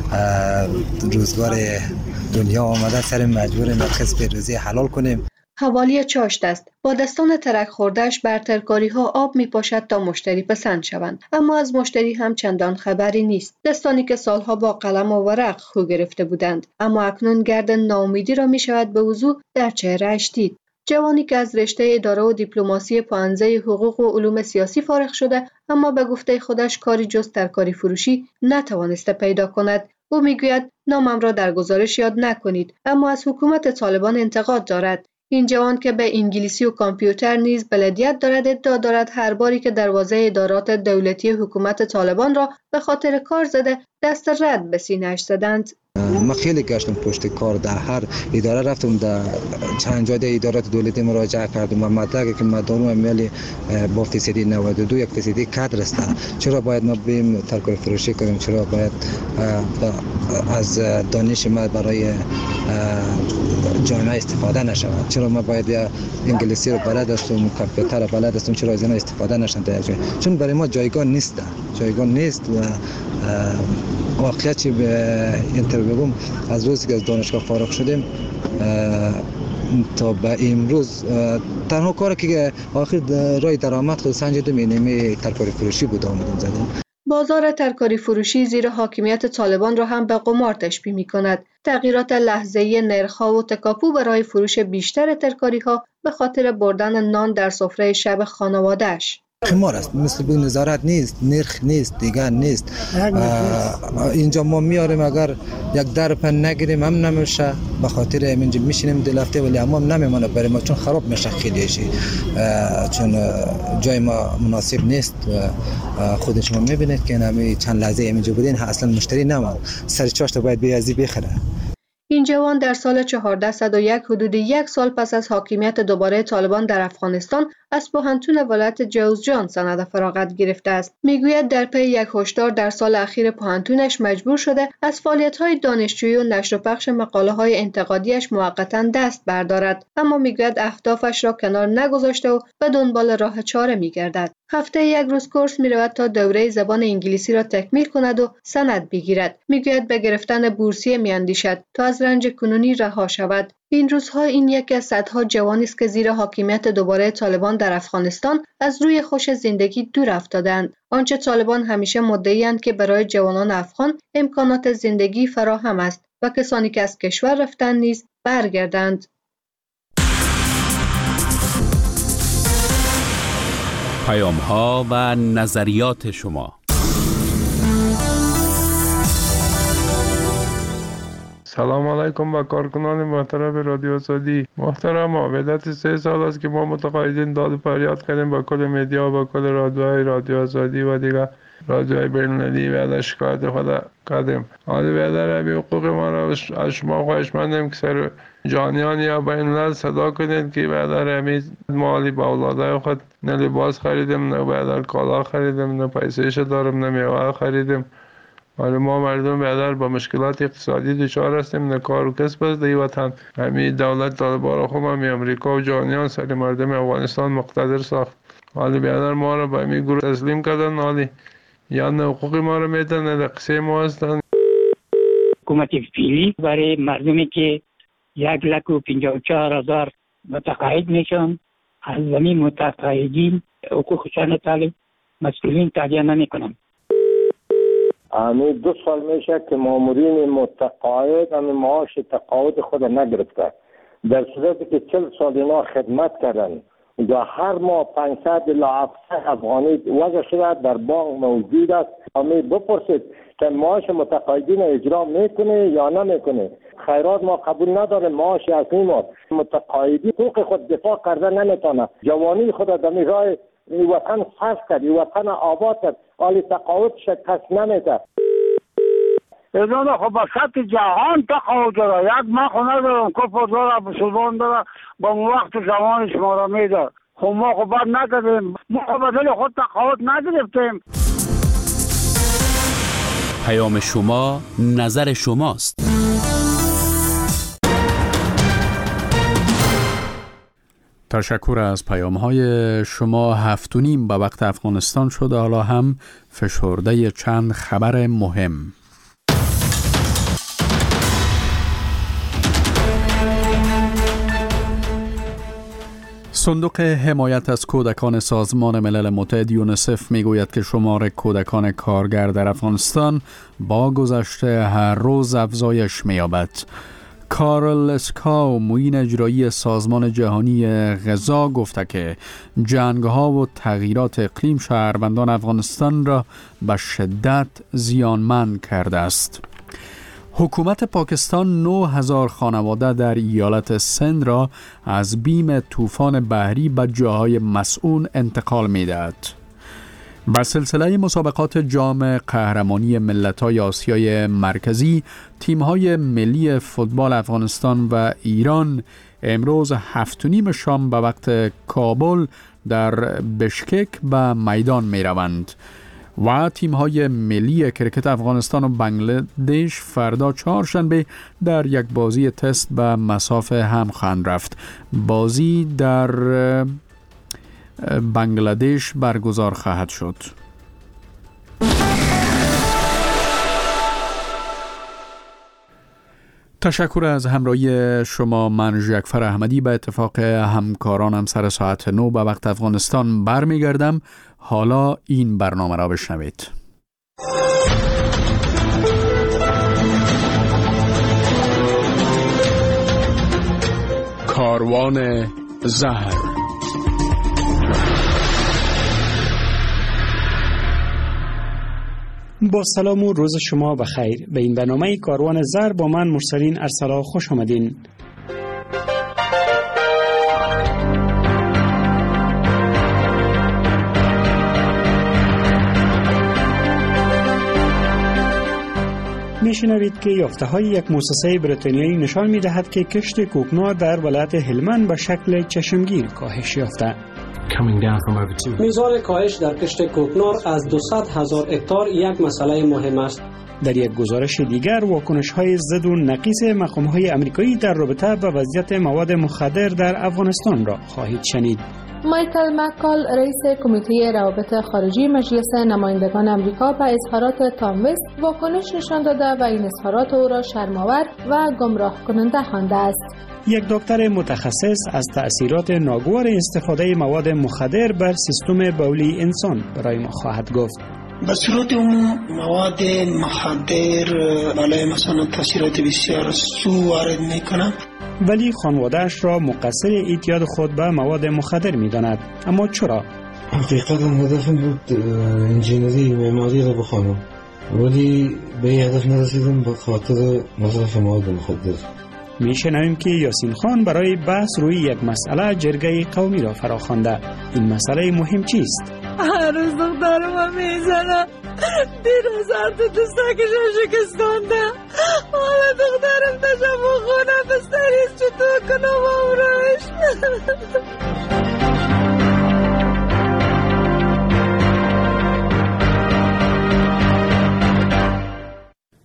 روزگار دنیا آمده سر مجبوریم کسب روزی حلال کنیم. حوالی چاشت است. با دستان ترک خوردهش بر ترکاری ها آب می پاشد تا مشتری پسند شوند، اما از مشتری هم چندان خبری نیست. دستانی که سالها با قلم و ورق خو گرفته بودند، اما اکنون گرد ناامیدی را می شود به وضوح در چهره‌اش دید. جوانی که از رشته اداره و دیپلماسی پانزه حقوق و علوم سیاسی فارغ شده، اما به گفته خودش کاری جز ترکاری فروشی نتوانسته پیدا کند. او میگوید نامم را در گزارش یاد نکنید، اما از حکومت طالبان انتقاد دارد. این جوان که به انگلیسی و کامپیوتر نیز بلدیت دارد ادعا دارد هر باری که دروازه ادارات دولتی حکومت طالبان را به خاطر کار زده دست رد به سینه‌اش زدند. ما خیلی گشتم پشت کار، در هر اداره رفتم، در چند جای ادارات دولتی مراجعه کردم و مدرکی که مدارم امیالی با فیصدی 92 یک فیصدی کادر است. چرا باید ما بریم ترکاری فروشی کنیم؟ چرا باید از دانش ما برای جامعه استفاده نشود؟ چرا ما باید انگلیسی رو بلد هستم، کامپیوتر رو بلد هستم، چرا از اینا استفاده نشن؟ چون برای ما جایگاه نیست و واقعیت چی به اینترویو بگم، از روزی که از دانشگاه فارغ شدیم تا به امروز تنها کاری که آخر راه درآمد خود سنجیدم اینه ترکاری فروشی بود آمدیم زدیم. بازار ترکاری فروشی زیر حاکمیت طالبان را هم به قمار تشبیه می کند. تغییرات لحظه‌ای نرخ‌ها و تکاپو برای فروش بیشتر ترکاری‌ها به خاطر بردن نان در سفره شب خانواده‌اش. قمار است، مثل بگو نظارت نیست، نرخ نیست، دیگر نیست. اینجا ما میاریم اگر یک درپ نگیریم هم نمیشه، به خاطر اینجا میشینیم دلفته ولی هم نمیمونه برای ما، چون خراب میشه خیلیشی، چون جای ما مناسب نیست. خود شما میبینید که نمی چند لحظه اینجا بودین اصلا مشتری نموند، سر چاشت باید بیازی بخره. این جوان در سال 1401 حدود یک سال پس از حاکمیت دوباره طالبان در افغانستان از پوهنتون ولایت جوزجان سند فراغت گرفته است. میگوید در پی یک هشدار در سال اخیر پوهنتونش مجبور شده از فعالیت‌های دانشجویی و نشر و پخش مقاله‌های انتقادیش موقتاً دست بردارد، اما میگوید اهدافش را کنار نگذاشته و به دنبال راه چاره میگردد. هفته یک روز کورس میرود تا دوره زبان انگلیسی را تکمیل کند و سند بگیرد. میگوید به گرفتن بورسیه میاندیشد تا از رنج کنونی رها شود. این روزها این یکی از صدها جوانی است که زیر حاکمیت دوباره طالبان در افغانستان از روی خوش زندگی دور افتادند. آنچه طالبان همیشه مدعی‌اند که برای جوانان افغان امکانات زندگی فراهم است و کسانی که از کشور رفتند نیز برگردند. پیام‌ها و نظریات شما. سلام علیکم با کارکنان محترم رادیو آزادی. محترم، مدت 3 سال است که ما متقاعدین داد و فریاد کردیم با کل مدیا، با کل رادیوهای رادیو آزادی و دیگر رادیوهای بین‌المللی و شکایت خود کردیم. حالا بیادر همین حقوق ما را از شما خواهشمندیم که سر جانیان یا بین‌الملل صدا کنید که بیادر همین مالی با اولادای خود نه لباس خریدیم، نه بیادر کالا خریدیم، نه پیسه‌اش دارم، نه میوه خریدیم. حالا ما مردم بیادر با مشکلات اقتصادی دچار هستیم، نه کار و کسب است در وطن. همین دولت طالبان را خوب همین امریکا و جهانیان سر مردم افغانستان مقتدر ساخت. حالا بیادر ما را به همین گروه تسلیم کردن، حالی یا نه حقوق ما را میدن نه قصه ما هستن. حکومت فعلی برای مردمی که 1,54,000 متقاعد میشن. از زمین متقاعدین حقوقشان طالب مسئولین تهیه نمیکنن. همین 2 سال میشه که مامورین متقاعد همین معاش تقاعد خود نگرفته، در صورتی که 40 سال اینا خدمت کردن و هر ماه 500 الی 700 افغانی وضع شده در بانک موجود است. همین بپرسید که معاش متقاعدین اجرا میکنه یا نمیکنه. خیرات ما قبول نداره، معاش اصلی ما متقاعدی حقوق خود دفاع کرده نمیتونه. جوانی خود در راه وطن صرف کرد، وطن آباد کرد، حالی تقاعد شکست نمیده. اینا خب با سطح جهان تقاعد داره. یک ما خونه دارم کفر داره بسودان داره با وقت زمان شما را میده. خب ما خب باید نکردیم، ما خب بدل خود تقاعد نگرفتیم. پیام شما نظر شماست. تشکر از پیام‌های شما. 7:30 به وقت افغانستان شده. حالا هم فشرده چند خبر مهم. صندوق حمایت از کودکان سازمان ملل متحد یونیسف میگوید که شمار کودکان کارگر در افغانستان با گذشت هر روز افزایش می‌یابد. کارل اسکاو، معین اجرایی سازمان جهانی غذا، گفته که جنگ‌ها و تغییرات اقلیم شهروندان افغانستان را به شدت زیانمند کرده است. حکومت پاکستان 9000 خانواده در ایالت سند را از بیم طوفان بحری به جاهای مسئول انتقال می‌دهد. با سلسله مسابقات جام قهرمانی ملت‌های آسیای مرکزی، تیم‌های ملی فوتبال افغانستان و ایران امروز 7:30 شام به وقت کابل در بشکک به میدان می‌روند و تیم‌های ملی کرکت افغانستان و بنگلادش فردا چهارشنبه در یک بازی تست به مسافه هم خواهند رفت. بازی در بنگلادش برگزار خواهد شد. تشکر از همراهی شما. من ژکفر احمدی به اتفاق همکارانم سر ساعت 9 به وقت افغانستان برمیگردم. حالا این برنامه را بشنوید. کاروان زهر. با سلام و روز شما بخیر. به این برنامه کاروان زر با من مرسلین ارسلا خوش آمدین. میشنوید که یافته های یک مؤسسه بریتانیایی نشان میدهد که کشت کوکنار در ولایت هلمند به شکل چشمگیر کاهش یافته. میزان کاهش در کشت کوکنار از 200,000 هکتار یک مسئله مهم است. در یک گزارش دیگر واکنش‌های ضد و نقیض مقام‌های آمریکایی در رابطه با وضعیت مواد مخدر در افغانستان را خواهید شنید. مایکل مکال، رئیس کمیته روابط خارجی مجلس نمایندگان آمریکا، به اظهارات تام وست واکنش نشان داده و این اظهارات او را شرم‌آور و گمراه کننده خوانده است. یک دکتر متخصص از تأثیرات ناگوار استفاده مواد مخدر بر سیستم بولی انسان برای ما خواهد گفت. به صورت عموم مواد مخدر برای مثلا تاثیرات بسیار سو وارد میکنه، ولی خانواده‌اش را مقصر اعتیاد خود به مواد مخدر می‌داند. اما چرا؟ حقیقتا هدفم بود انجینری معماری را بخوانم، ولی به این هدف نرسیدم به خاطر مصرف مواد مخدر. میشنویم که یاسین خان برای بحث روی یک مسئله جرگه قومی را فراخوانده. این مسئله مهم چیست؟ هر روز دخترم میزنه، دیروز تو دوستکشم شکستانده، حالا دخترم تشم خونه بستریز چطور کنم امروش.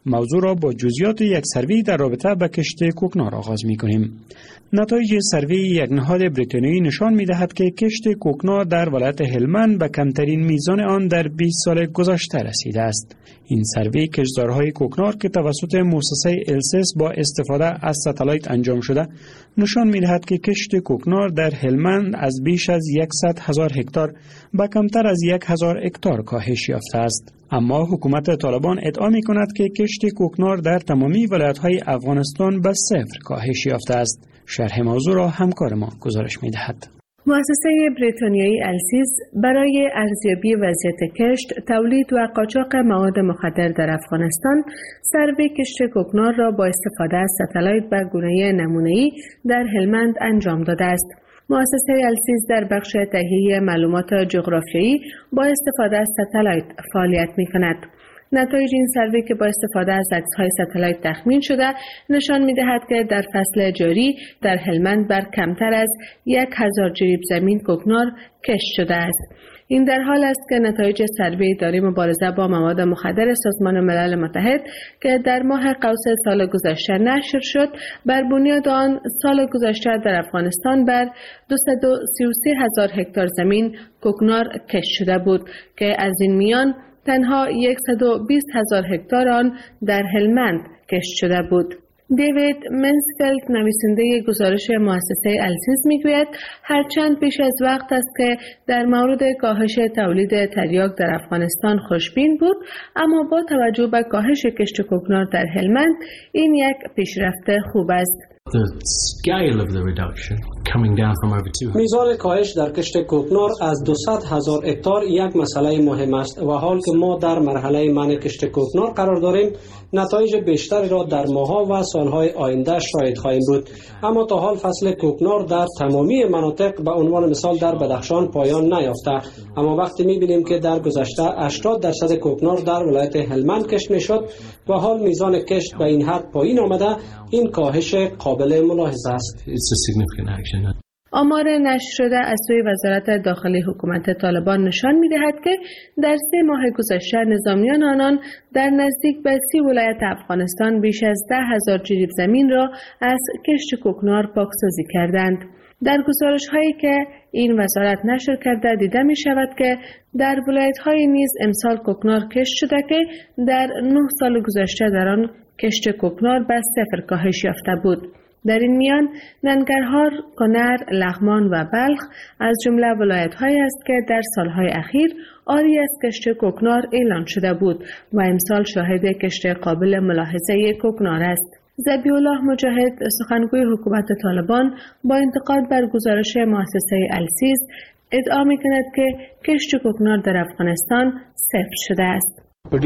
موضوع را با جزئیات یک سروی در رابطه با کشت کوکنار آغاز می‌کنیم. نتایج سروی یک نهاد بریتانیایی نشان می‌دهد که کشت کوکنار در ولایت هلمند به کمترین میزان آن در 20 سال گذشته رسیده است. این سروی کشتزارهای کوکنار که توسط مؤسسه السس با استفاده از ستلایت انجام شده نشان می‌دهد که کشت کوکنار در هلمند از بیش از 100,000 هکتار به کمتر از 1,000 هکتار کاهش یافته است. اما حکومت طالبان ادعا می‌کند که کشت کوکنار در تمامی ولایت‌های افغانستان به صفر کاهش یافته است. شرح موضوع را همکار ما گزارش می‌دهد. مؤسسه بریتانیایی السیس برای ارزیابی وضعیت کشت، تولید و قاچاق مواد مخدر در افغانستان، سروی کشت کوکنار را با استفاده از ستلایت به گونه نمونه‌ای در هلمند انجام داده است. مؤسسه السیس در بخش تهیه معلومات جغرافیایی با استفاده از ستلایت فعالیت می‌کند. نتایج این سروی که با استفاده از عکس‌های ستلایت تخمین شده نشان می‌دهد که در فصل جاری در هلمند بر کمتر از 1,000 جریب زمین کوکنار کشت شده است. این در حال است که نتایج سروی اداره مبارزه با مواد مخدر سازمان ملل متحد که در ماه قوس سال گذشته نشر شد، بر بنیاد آن سال گذشته در افغانستان بر 233,000 هکتار زمین کوکنار کشت شده بود که از این میان تنها 120,000 هکتار آن در هلمند کشت شده بود. دیوید منسفیلد نویسنده گزارش مؤسسه السیس میگوید هرچند پیش از وقت است که در مورد کاهش تولید تریاک در افغانستان خوشبین بود، اما با توجه به کاهش کشت کوکنار در هلمند این یک پیشرفت خوب است. میزان کاهش در کشت کوکنار از 200,000 هکتار یک مسئله مهم است و حال که ما در مرحله منع کشت کوکنار قرار داریم، نتایج بیشتری را در ماه‌ها و سالهای آینده شاهد خواهیم بود. اما تا حال فصل کوکنار در تمامی مناطق به عنوان مثال در بدخشان پایان نیافته، اما وقتی می‌بینیم که در گذشته 80% کوکنار در ولایت هلمند کشت می‌شد و حال میزان کشت به این حد پایین آمده، این کاهش قابل ملاحظه است. آمار نشر شده از سوی وزارت داخلی حکومت طالبان نشان می‌دهد که در 3 ماه گذشته نظامیان آنان در نزدیک به 30 ولایت افغانستان بیش از 10,000 جریب زمین را از کشت کوکنار پاکسازی کردند. در گزارش‌هایی که این وزارت نشر کرده دیده می‌شود که در ولایت‌های نیز امسال کوکنار کشت شده که در 9 سال گذشته در آن کشت کوکنار به صفر کاهش یافته بود. در این میان ننگرهار، کنر، لغمان و بلخ از جمله ولایت‌هایی است که در سالهای اخیر عاری از کشت کوکنار اعلان شده بود و امسال شاهد کشت قابل ملاحظه کوکنار است. ذبیح‌الله مجاهد سخنگوی حکومت طالبان با انتقاد بر گزارش مؤسسه السیس ادعا می‌کند که کشت کوکنار در افغانستان صفر شده است.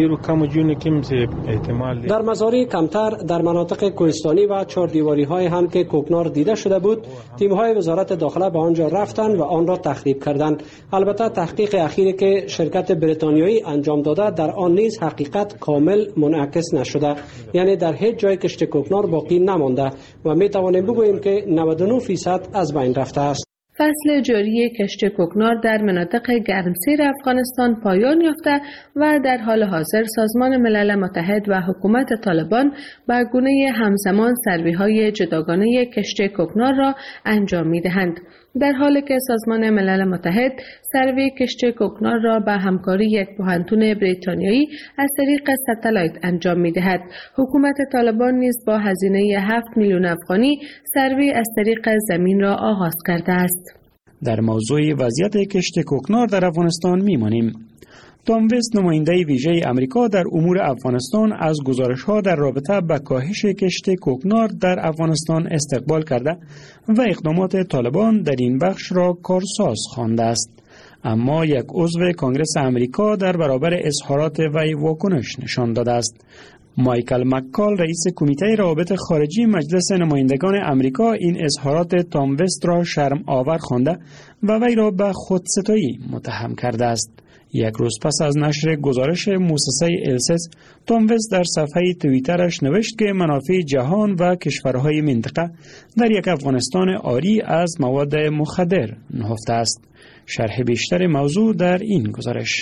در مزارع کمتر در مناطق کوهستانی و چهاردیواری های هم که کوکنار دیده شده بود، تیم های وزارت داخله به آنجا رفتند و آن را تخریب کردند. البته تحقیق اخیری که شرکت بریتانیایی انجام داده در آن نیز حقیقت کامل منعکس نشده، یعنی در هیچ جای کشت کوکنار باقی نمانده و می توانیم بگوییم که 99% از بین رفته است. فصل جاری کشت کوکنار در مناطق گرمسیر افغانستان پایان یافته و در حال حاضر سازمان ملل متحد و حکومت طالبان به گونه همزمان سروی‌های جداگانه کشت کوکنار را انجام می‌دهند. در حالی که سازمان ملل متحد سروی کشت کوکنار را به همکاری یک پوهنتون بریتانیایی از طریق ستلایت انجام می‌دهد، حکومت طالبان نیز با هزینه 7 میلیون افغانی سروی از طریق زمین را آغاز کرده است. در موضوع وضعیت کشت کوکنار در افغانستان میمانیم. تام وست نماینده ویژه امریکا در امور افغانستان از گزارش‌ها در رابطه با کاهش کشت کوکنار در افغانستان استقبال کرده و اقدامات طالبان در این بخش را کارساز خوانده است. اما یک عضو کنگره امریکا در برابر اظهارات وی واکنش نشان داده است. مایکل مکال رئیس کمیته روابط خارجی مجلس نمایندگان امریکا این اظهارات تام وست را شرم آور خوانده و وی را به خودستایی متهم کرده است. یک روز پس از نشر گزارش مؤسسه السس، تام وست در صفحه توییترش نوشت که منافع جهان و کشورهای منطقه در یک افغانستان عاری از مواد مخدر نهفته است. شرح بیشتر موضوع در این گزارش.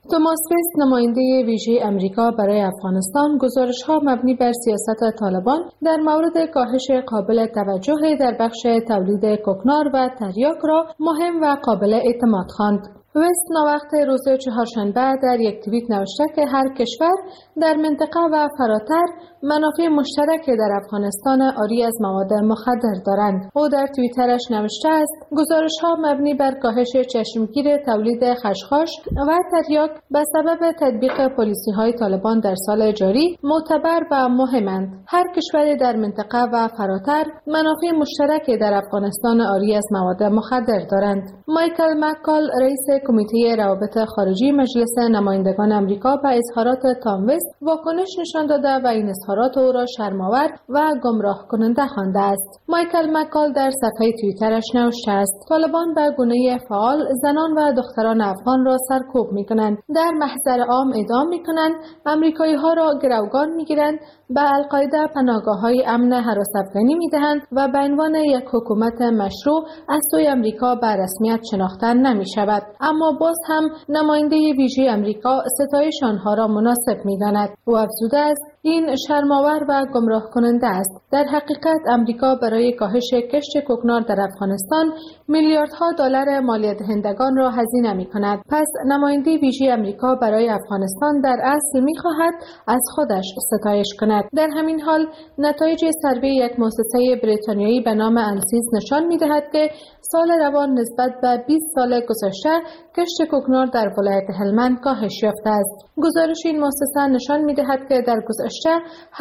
توماس وست، نماینده ویژه امریکا برای افغانستان، گزارش‌ها مبنی بر سیاست طالبان در مورد کاهش قابل توجه در بخش تولید کوکنار و تریاک را مهم و قابل اعتماد خواند. وست ناوقت روز چهارشنبه در یک توییت نوشته که هر کشور در منطقه و فراتر منافع مشترک در افغانستان عاری از مواد مخدر دارند. او در توییترش نوشته است: گزارش‌ها مبنی بر کاهش چشمگیر تولید خشخاش و تریاک به سبب تطبیق پالیسی‌های طالبان در سال جاری معتبر و مهمند. هر کشور در منطقه و فراتر منافع مشترک در افغانستان عاری از مواد مخدر دارند. مایکل مکال، رئیس کمیته روابط خارجی مجلس نمایندگان آمریکا، به اظهارات تام وست واکنش نشان داده و این اظهارات او را شرم‌آور و گمراه کننده خوانده است. مایکل مکال در صفحه توییترش نوشته است: طالبان به گونه فعال زنان و دختران افغان را سرکوب می‌کنند، در محضر عام اعدام می‌کنند، آمریکایی‌ها را گروگان می‌گیرند، به القاعده پناهگاه‌های امن هراس افغانی می‌دهند و به عنوان یک حکومت مشروع از سوی آمریکا به رسمیت شناخته نمی‌شود. اما باز هم نماینده ویژه آمریکا ستایش آنها را مناسب می‌داند. او افزوده است: این شرم‌آور و گمراه کننده است. در حقیقت آمریکا برای کاهش کشت کوکنار در افغانستان میلیاردها دلار مالیات دهندگان را هزینه می‌کند. پس نماینده ویژه آمریکا برای افغانستان در اصل می‌خواهد از خودش ستایش کند. در همین حال نتایج سروی یک مؤسسه بریتانیایی به نام السیز نشان می‌دهد که سال روان نسبت به 20 سال گذشته کشت کوکنار در ولایت هلمند کاهش یافته است. گزارش این مؤسسه نشان می‌دهد که در گذشته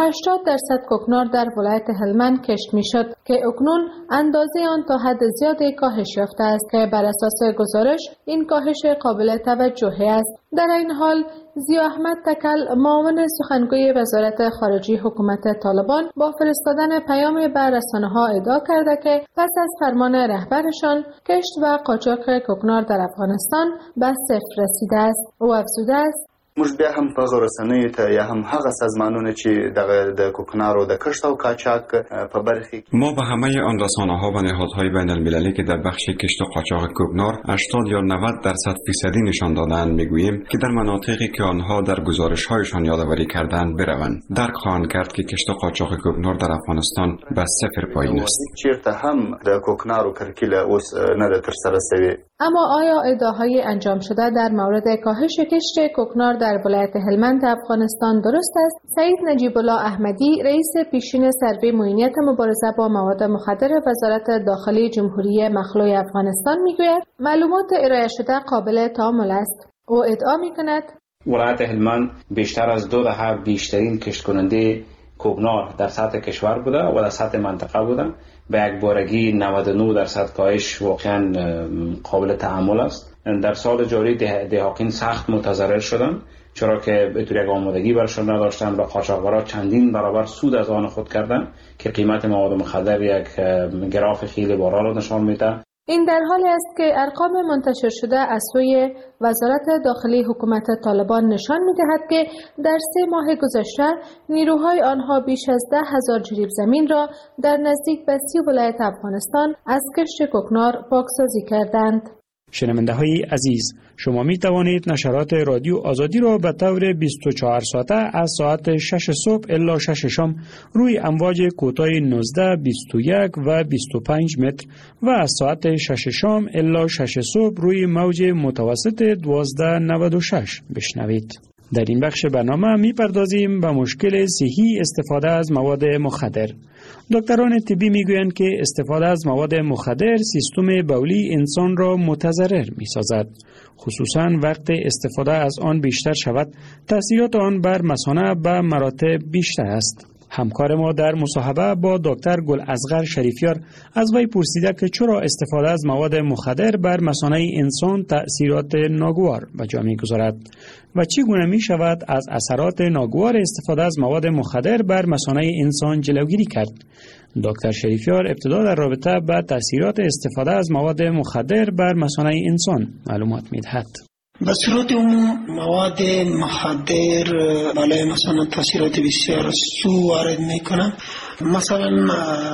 80% کوکنار در ولایت هلمند کشت می‌شد که اکنون اندازه آن تا حد زیادی کاهش یافته است که بر اساس گزارش این کاهش قابل توجهی است. در این حال ضیا احمد تکل، معاون سخنگوی وزارت خارجه حکومت طالبان، با فرستادن پیام به رسانه‌ها ادعا کرده که پس از فرمان رهبرشان کشت و قاچاق کوکنار در افغانستان به صفر رسیده است. او افزوده است: موږ بیا هم په رسنیو ته یا هم هغه سازمانونه چې د کوکنارو د کشت او قاچاق په برخه ما به همه آن رسانه‌ها و نهادهای بین المللی که در بخش کشت و قاچاق کوکنار 80 یا 90% فیصدی نشان دادند میگوییم که در مناطقی که آنها در گزارش‌هایشان یادآوری کردند بروند. درک خواهند کرد که کشت و قاچاق کوکنار در افغانستان به صفر پایین است. چیرته هم د کوکنارو کرکیله اوس نه تر سره شوی. اما آیا ادعاهای انجام شده در مورد کاهش کشت کوکنار در ولایت هلمند افغانستان درست است؟ سعید نجیب الله احمدی، رئیس پیشین سروی معینیت مبارزه با مواد مخدر وزارت داخلی جمهوری مخلوع افغانستان میگوید معلومات ارائه شده قابل تأمل است. او ادعا میکند ولایت هلمند بیشتر از 2 دهه بیشترین کشت کننده کوکنار در سطح کشور بوده و در سطح منطقه بوده. به یک بارگی 99% کاهش واقعا قابل تأمل است. در سال جاری دهاقین سخت متضرر شدند، چرا که به طور یک آمادگی برشان نداشتند و قاچاقبران چندین برابر سود از آن خود کردند که قیمت مواد مخدر یک گراف خیلی بالا را نشان میده. این در حالی است که ارقام منتشر شده از سوی وزارت داخلی حکومت طالبان نشان می‌دهد که در 3 ماه گذشته نیروهای آنها بیش از 10,000 جریب زمین را در نزدیک به 30 ولایت افغانستان از کشت کوکنار پاکسازی کردند. شنونده های عزیز، شما می توانید نشرات رادیو آزادی را به طور 24 ساعته از ساعت 6 صبح الی 6 شام روی امواج کوتاه 19، 21 و 25 متر و از ساعت 6 شام الی 6 صبح روی موج متوسط 1296 بشنوید. در این بخش برنامه می پردازیم به مشکل صحی استفاده از مواد مخدر. دکتران طبی می گویند که استفاده از مواد مخدر سیستم بولی انسان را متضرر می سازد. خصوصا وقت استفاده از آن بیشتر شود، تأثیرات آن بر مثانه به مراتب بیشتر است. همکار ما در مصاحبه با دکتر گلاصغر شریفیار از وی پرسیده که چرا استفاده از مواد مخدر بر مثانه انسان تأثیرات ناگوار به جا می‌گذارد و چگونه می‌شود از اثرات ناگوار استفاده از مواد مخدر بر مثانه انسان جلوگیری کرد. دکتر شریفیار ابتدا در رابطه با تأثیرات استفاده از مواد مخدر بر مثانه انسان معلومات می‌دهد. به صورت عموم مواد مخدر برای مثلا تاثیرات بسیار سو وارد میکنن. مثلا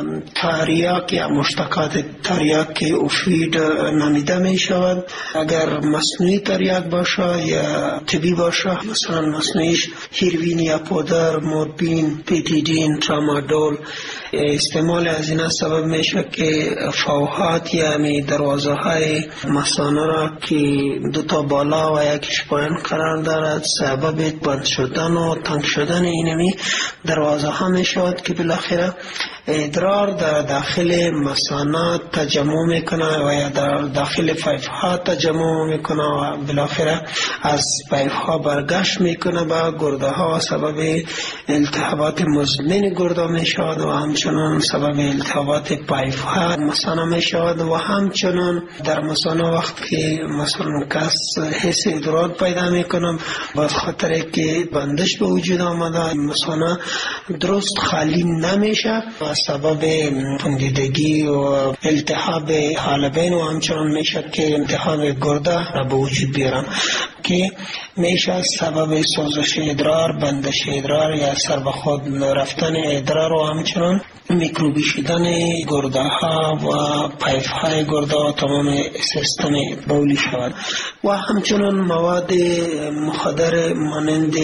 تریاک یا مشتقات تریاک که اوفید نامیده می شود. اگر مصنوعی تریاک باشه یا طبی باشه، مثلا مصنوعیش هیروین یا پودر، مورفین، پیتیدین، ترامادول، استعمال از این سبب میشه که فوحات یعنی دروازه های مثانه را که دوتا بالا و یکیش پایین قرار دارد سبب بند شدن و تنگ شدن اینمی دروازه ها میشود که بالاخره ادرار در داخل مثانه تجمع میکنه و یا در داخل پیپ ها تجمع میکنه و بالاخره از پیپ ها برگشت میکنه به گرده ها و سبب التهابات مزمن گرده میشود و همچنان سبب التهابات پیپ ها مثانه میشود و همچنان در مثانه وقت که مثلا کس حس ادرار پیدا میکنه به خاطر که بندش به وجود آمده مثانه درست خالی نمیشه و سبب پوندیدگی و التهاب حالبین و همچنان میشه که التهاب گرده را به وجود بیارم که میشه سبب سوزش ادرار، بندش ادرار یا سر به خود رفتن ادرار و همچنان میکروبی شدن گرده ها و پیپ های گرده و تمام سیستم بولی شود و همچنان مواد مخدر مانند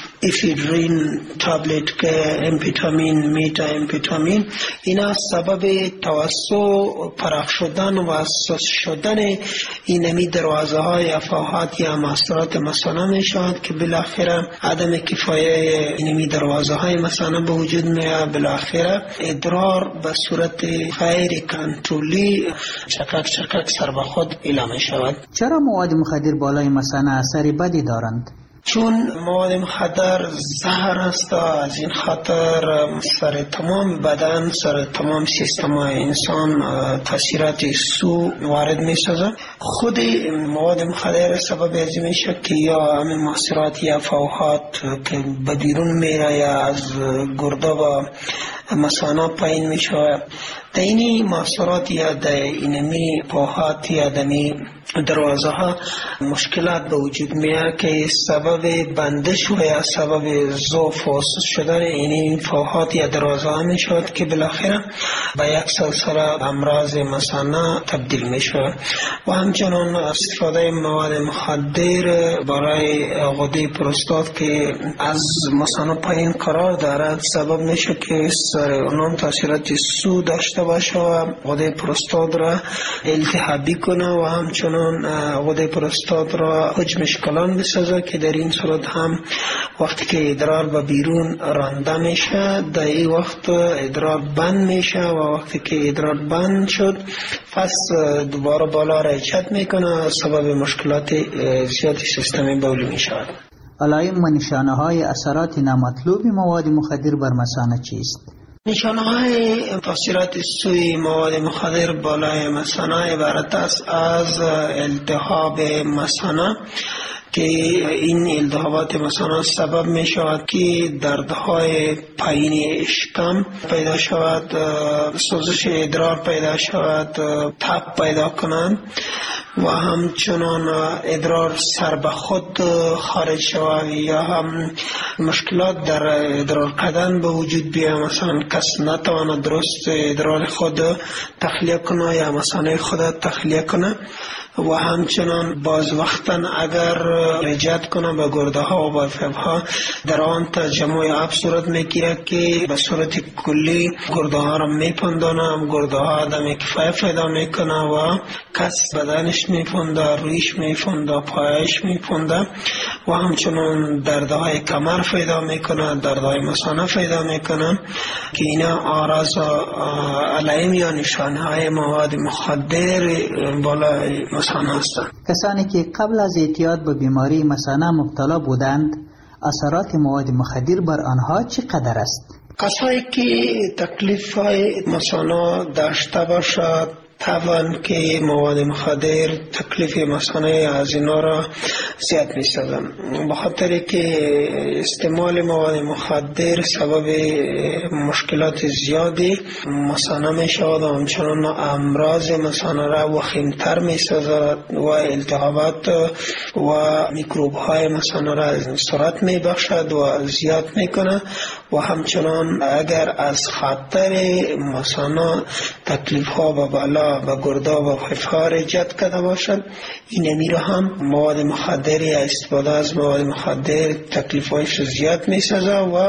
افیدرین تابلت که امفیتامین، میتا امفیتامین، اینا سبب توسع پرخ شدن و اساس شدن اینمی دروازه های افاحات یا ماسرات مثانه می شود که بالاخره عدم کفایه اینمی دروازه های مثانه به وجود میاد. بالاخره ادرار به صورت غیر کنترلی چکک سر به خود اعلام می شود. چرا مواد مخدر بالای مثانه اثر بدی دارند؟ چون مواد مخدر زهر است، از این خاطر سر تمام بدن، سر تمام سیستم انسان تاثیرات سو وارد می سازد. خود مواد مخدر سبب از این میشه که یا همین مؤثرات یا فوحات که به بیرون میره یا از گرده و مثانه پایین می شود. در این مؤثرات یا در اینمی فوحات یا دمی دروازه ها مشکلات به وجود میاد که سبب بندش و یا سبب ضعف و سست شدن این فوحات یا دروازه ها می شود که بالاخره به یک سلسله امراض مثانه تبدیل می شود. و همچنان استفاده مواد مخدر برای غده پروستات که از مثانه پایین قرار دارد سبب میشه که سر اونم تاثیرات سو داشته باشه و غده پروستات را التهابی کنه و همچنان غده پروستات را حجمش کلان بسازه که در این صورت هم وقتی که ادرار به بیرون رانده میشه در این وقت ادرار بند میشه و وقتی که ادرار بند شد پس دوباره بالا حرکت میکنه سبب مشکلات زیادی سیستم بولی میشود. علائم و نشانه های اثرات نامطلوب مواد مخدر بر مثانه چیست؟ نشانه های تاثیرات سوی مواد مخدر بالای مثانه عبارت است از التهاب مثانه که این التهابات مثلا سبب می شود که دردهای پایین اشکم پیدا شود، سوزش ادرار پیدا شود، تب پیدا کنند و همچنان ادرار سر به خود خارج شود یا هم مشکلات در ادرار کردن به وجود بیاید. مثلا کس نتواند درست ادرار خود تخلیه کنه یا مثلا خود تخلیه کنه و همچنان باز وقتا اگر رجعت کنه به گرده ها و به فیب ها در آن تجمع آب صورت میگیره که به صورت کلی گرده ها را میپندانه، گرده ها آدم کفایه پیدا میکنه و کس بدنش میپنده، رویش میپنده، پایش میپنده و همچنان دردهای کمر پیدا میکنه، دردهای مثانه پیدا میکنه که اینا آراز علائم یا نشانه های مواد مخدر بالای مثانه هستند. کسانی که قبل از اعتیاد به بیماری مثانه مبتلا بودند اثرات مواد مخدر بر آنها چقدر است؟ کسایی که تکلیف های مثانه داشته باشد طبعا که مواد مخدر تکلیف مثانه از اینا را زیاد می سازم، بخاطر که استعمال مواد مخدر سبب مشکلات زیادی مثانه می شود و همچنان امراض مثانه را وخیمتر می سازد و التهابات و میکروب های مثانه را از سرعت می بخشد و زیاد می کنه و همچنان اگر از خاطر مثلا تکلیف ها و بالا و گردا و فشار ایجاد کرده باشد، این میره هم مواد مخدر یا استفاده از مواد مخدر تکلیف هایش زیاد می سازه و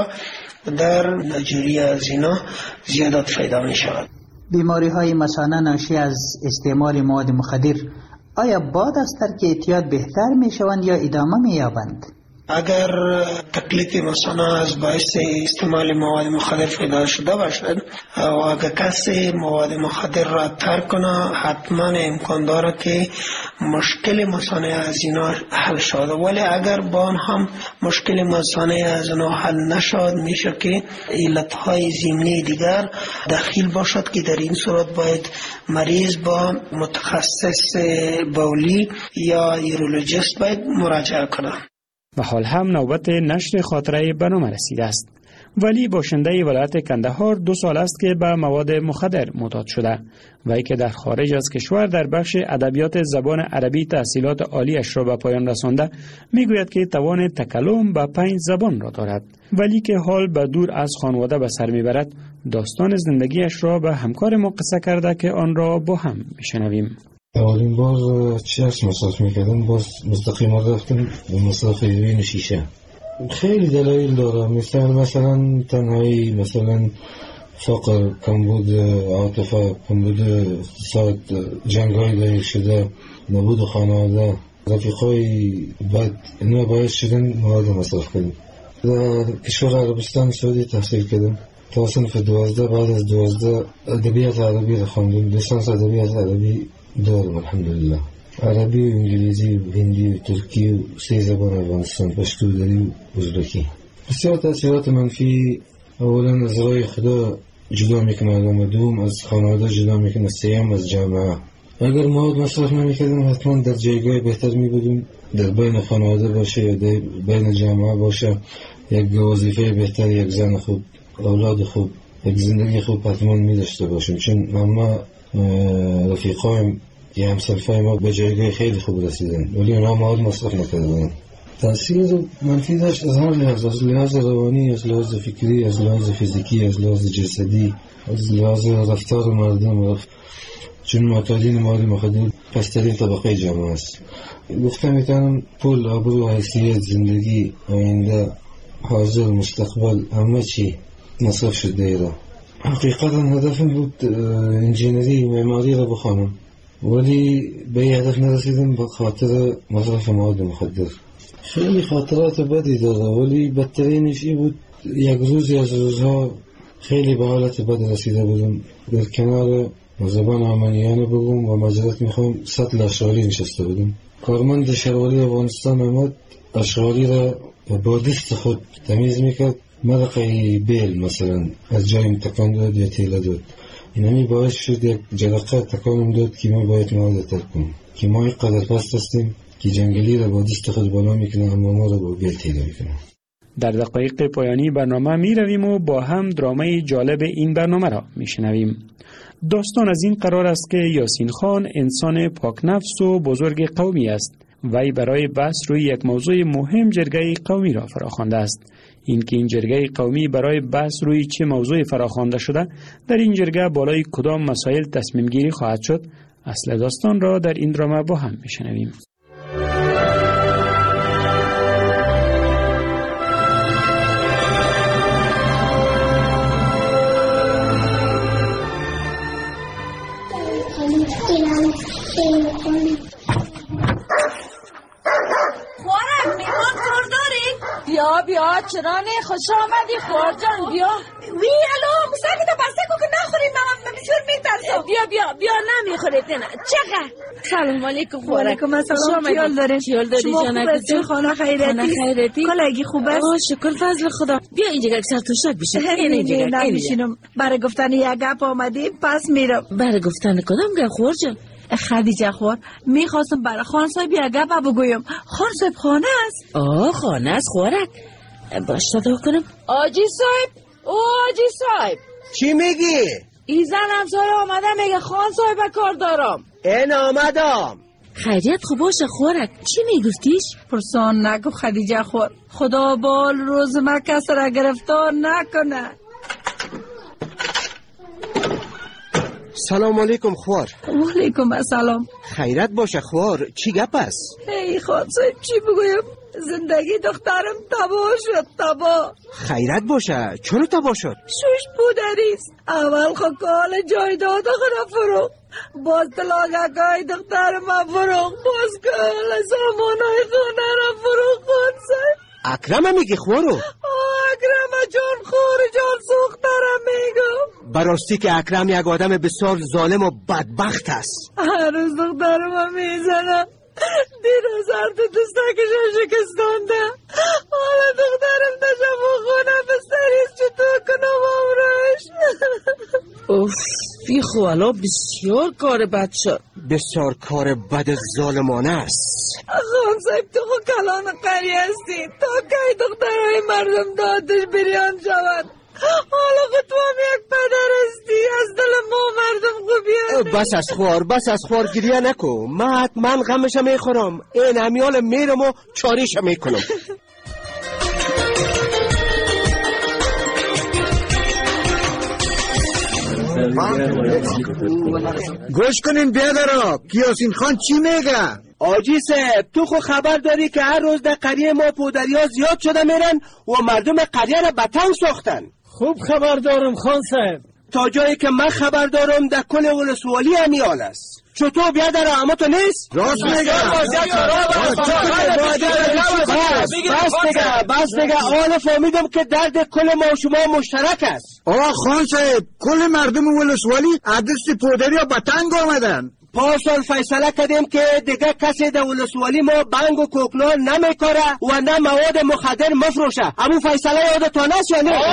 در نجوری از اینا زیادت پیدا می شود. بیماری های مثلا ناشی از استعمال مواد مخدر آیا بعد از ترک اعتیاد بهتر می شوند یا ادامه می یابند؟ اگر تکلیف مثلا از باعث استعمال مواد مخدر پیدا شده باشد و اگر کسی مواد مخدر را ترک کنه، حتما امکان داره که مشکل مثلا از اینا حل شده. ولی اگر با آن هم مشکل مثلا از اینا حل نشد، میشه که علتهای ضمنی دیگر دخیل باشد که در این صورت باید مریض با متخصص بولی یا یورولوژیست باید مراجعه کنه. و حال هم نوبت نشر خاطره برنامه رسیده است. ولی باشنده ولایت کندهار 2 سال است که به مواد مخدر معتاد شده و ای که در خارج از کشور در بخش ادبیات زبان عربی تحصیلات عالیش را به پایان رسانده، میگوید که توان تکلم به 5 زبان را دارد، ولی که حال به دور از خانواده به سر میبرد. داستان زندگیش را به همکار ما قصه کرده که آن را با هم میشنویم. اولین بار چرس مصرف میکردم، باز مستقیم رفتم به مصرف هروئین شیشه. خیلی دلایل داره، مثلا تنهایی، مثلا فقر، کمبود عاطفه، کمبود اقتصاد، جنگ‌های دایر شده، نبود خانواده، رفیقای بد، اینا باعث شدن مواد مصرف کردم. در کشور عربستان سعودی تحصیل کردم تا صنف 12. بعد از 12 ادبیات عربی را خواندم، لیسانس ادبیات عربی دارم الحمدلله. عربی و انگلیسی و هندی و ترکی و 3 زبان افغانستان، پشتو، دری و ازبکی. بسیار تاثیرات منفی. اولا از راه خدا جدا میکنه آدم، دوم از خانواده جدا میکنه، سوم از جامعه. اگر مواد مصرف نمیکردم حتما در جایگاه بهتر میبودم، در بین خانواده باشه یا در بین جامعه باشه، یک وظیفه بهتر، یک زن خوب، اولاد خوب، یک زندگی خوب حتما میداشته باشم. چون ما رفیقایم یا همسلفای ما به جایگاه خیلی خوب رسیدن ولی اونا مواد مصرف نکردن. تاثیر منفی داشت از هر لحاظ، از لحاظ روانی، از لحاظ فکری، از لحاظ فیزیکی، از لحاظ جسدی، از لحاظ رفتار مردم. چون معتادین مواد مخدر پسترین طبقه جامعه است. گفتم میتونم پول، آبرو، حیثیت، زندگی، آینده، حاضر، مستقبل، همه چی مصرف شده ایران. حقیقتا هدفم بود انجینری، معماری را بخوانم ولی به این هدف نرسیدم به خاطر مصرف مواد مخدر. خیلی خاطرات بدی داره ولی بدترینش این بود یک روزی از روزها خیلی به حالت بد رسیده بودم. در کنار زبان آمنیانه بگم و مجرد میخوام سطل اشغالی نشسته بودم. کارمند شهرواری افغانستان آمد، اشغالی را با دست خود تمیز میکرد، مرقه بیل مثلا از جایم تکان داد یا تیله داد. اینمی باعث شد یک جرقه تکانم داد که ما باید مواد ترک کنیم، که ما اینقدر پست هستیم که جنگلی را با دست خود بالا میکنه اما ما را با بیل تیله میکنه. در دقایق پایانی برنامه می رویم و با هم درامه جالب این برنامه را می شنویم. داستان از این قرار است که یاسین خان انسان پاک نفس و بزرگ قومی است. وی برای بحث روی یک موضوع مهم جرگه قومی را فراخوانده است. این جرگه قومی برای بحث روی چه موضوع فراخوانده شده، در این جرگه بالای کدام مسائل تصمیم گیری خواهد شد، اصل داستان را در این درامه با هم می شنویم. بیا چرانه خوش آمدی خورجان بیا. وی الو مساعده تا بسته کو که نخوریم، من بسیار میترسم. بیا نمیخورید نه. چقدر؟ سلام علیکم خورک. علیکم السلام. کیال دارین؟ شما خوب هستین؟ خانه خیرتی؟ کلاگی خوب است؟ شکر فضل خدا. بیا اینجا یک سر توشک بشه. اینجا نمیشینم. برای گفتن یک گپ آمدیم پس میرم. برای گفتن کدام گپ خورجان؟ خدیجه خور میخواستم برای خان صاحب یک گپ بگویم. خان صاحب خانه است؟ خانه است خورک. باش صدا کنم. آجی صاحب چی میگی؟ ای زن همسایه آمده میگه خان صاحب کار دارم. این آمدم. خیریت خوب باشه خورک. چی میگفتیش؟ پرسان نکو خدیجه خور. خدا بال روز ما کس را گرفتار نکنه. سلام علیکم خوار. و علیکم السلام. خیرت باشه خوار، چی گپ است؟ ای خود صاحب چی بگویم؟ زندگی دخترم تباه شد، تباه. خیرت باشه، چون تباه شد؟ شوش پودریست. اول خود کال جایداد خود فروخت، باز طلاقکای دخترم فروخت، باز کال سامانای خونه را فروخت. خود صاحب اکرم میگی خوارو؟ اکرم جان خور جان سوخترم میگم. براستی که اکرم یک آدم بسیار ظالم و بدبخت است. هر روز دخترم میزنم، دیروز هر تو دستکشم شکستانده، حالا دخترم داشتم و خونه بستریست چطور کنم امرش. اوف بیخو الان بسیار کار بد شد. بسیار کار بد ظالمانه است. خان صاحب تو خود کلان قری هستی، تا که دخترهای مردم دادش بریان شود. حالا خود تو هم یک پدر هستی، از دل ما مردم خوبی هستی. بس از خوار گریه نکو. من غمشم میخورم، این همیال میرم و چاریشم میکنم. گوش کنین بیادرها، کیاسین خان چی میگه؟ آجی صاحب تو خو خبر داری که هر روز در قریه ما پودریا زیاد شده میرن و مردم قریه را به تنگ ساختن. خوب خبر دارم خان صاحب. تا جایی که من خبر دارم در کل ولسوالی همیال است. چطور بیادر اما تو نیست؟ راست میگه. بس دیگه آن فهمیدم که درد کل ما و شما مشترک است. آقا خان صاحب کل مردم ولسوالی عدست پودریا به تنگ آمدن. پارسال فیصله کردیم که دیگه کسی در ولسوالی ما بنگ و کوکنار نمیکاره و نه مواد مخدر مفروشه. همون فیصله یادتان است یا نه؟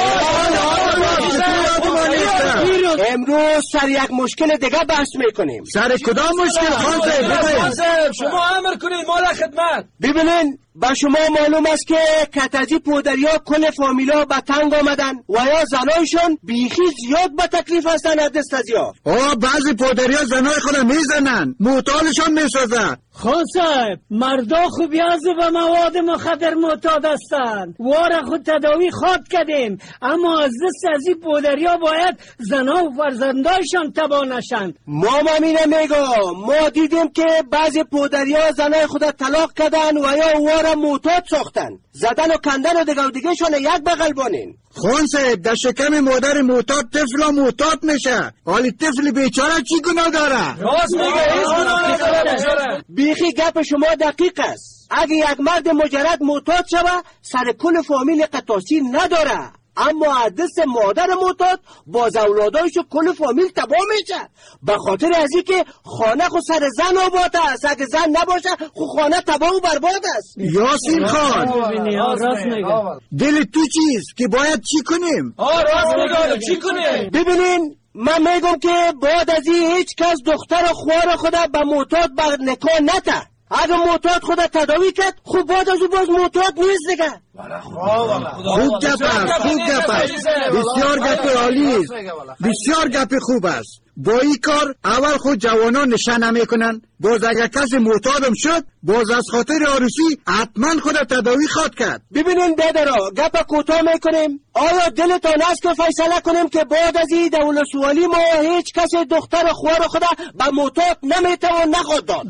امروز سر یک مشکل دیگه بحث میکنیم. سر کدام مشکل خان صاحب؟ شما امر کنید مال خدمت. ببینین با شما معلوم است که کتازی پودریا کل فامیلا به تنگ آمدن و یا زنایشون بیخی زیاد به تکلیف هستن از دست از یا. بعضی پودریا زنای خود میزنن، معتادشان میسازن. خان صاحب مردا خوب یازو به مواد مخدر معتاد هستند. واره خود تداوی خواد کردیم، اما از دست از این پودریا باید زنا و فرزندایشان تباه نشند. ما همینه میگم، ما دیدیم که بعضی پودریا زنای خود طلاق کردن و یا واره معتاد ساختن، زدن و کندن و دیگه شونه یک بغل بانین. خان صاحب در شکم مادر معتاد طفل معتاد میشه، حالی طفل بیچاره چی گناه داره؟ راست میگه. بیخی گپ شما دقیق است. اگه یک مرد مجرد معتاد شوه سر کل فامیل تاثیر نداره، اما از دست مادر معتاد باز اولادایشو کل فامیل تباه میشه. به خاطر ازی که خانه خو سر زن آباد است، اگه زن نباشه خو خانه تباه و برباد است. یاسین خان دل تو چیست که باید چی کنیم؟ راست میگه چی کنیم؟ ببینین من میگم که باید از هیچ کس دختر و خوار خود به معتاد بر نکاح نته. اگه معتاد خود تداوی کرد خوب باید از او باز معتاد نیست دیگه. خوب گپ است، بسیار گپ عالی است، بسیار گپ خوب است. با این کار اول خود جوانان نشانه میکنن، باز اگر کسی معتادم شد باز از خاطر عروسی حتما خود تداوی خواد کرد. ببینین بیادرها گپ کوتاه میکنیم. آیا دلتان است که فیصله کنیم که بعد از این دولت سوالی ما هیچ کسی دختر خوار خدا به معتاد نمیتوان نخواد داد؟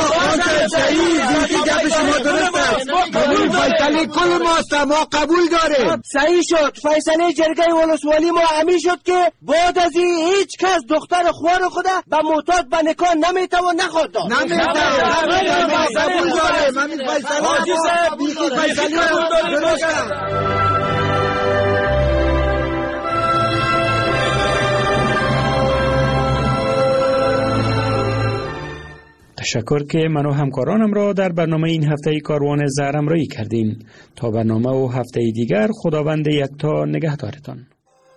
صحیح گپ شما درست است. قبول فیصله کل ماست، ما قبول داریم. صحیح شد. فیصله جرگه ولسوالی ما همین شد که بعد از این هیچ کس دختر خوار خدا به معتاد به نکاح نمیتوان نخواد داد. قبول داریم. من فیصله درست است. تشکر که من و همکارانم را در برنامه این هفته کاروان زهرم رایی کردین. تا برنامه و هفته دیگر خداوند یکتا نگهدارتان.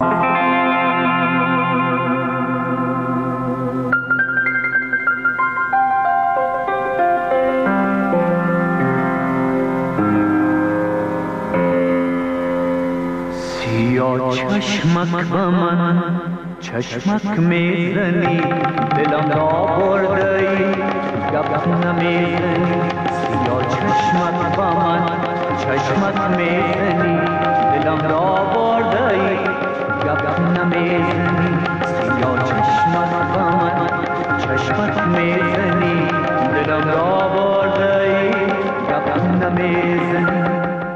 سیاه چشمک به من چشمک میزنی دلم را برده ای گپ نمیزنی یا چشمت با من چشمت میزنی دلم را بردی گپ نمیزنی یا چشمت با من چشمت میزنی دلم را بردی گپ نمیزنی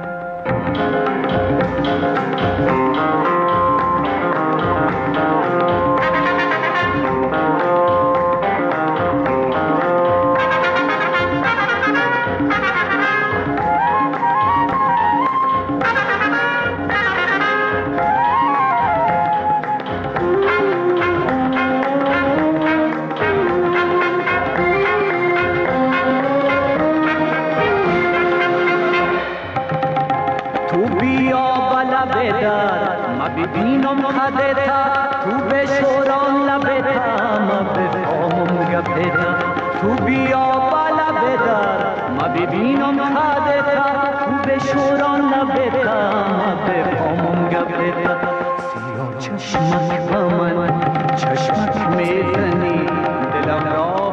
ببینم خدتا تو بشوران لبتا ما بفهمم گپتا تو بیا بالا بدار ما ببینم خدتا تو بشوران لبتا ما بفهمم گپتا سیاه چشمت با من چشمت میزنی دلم را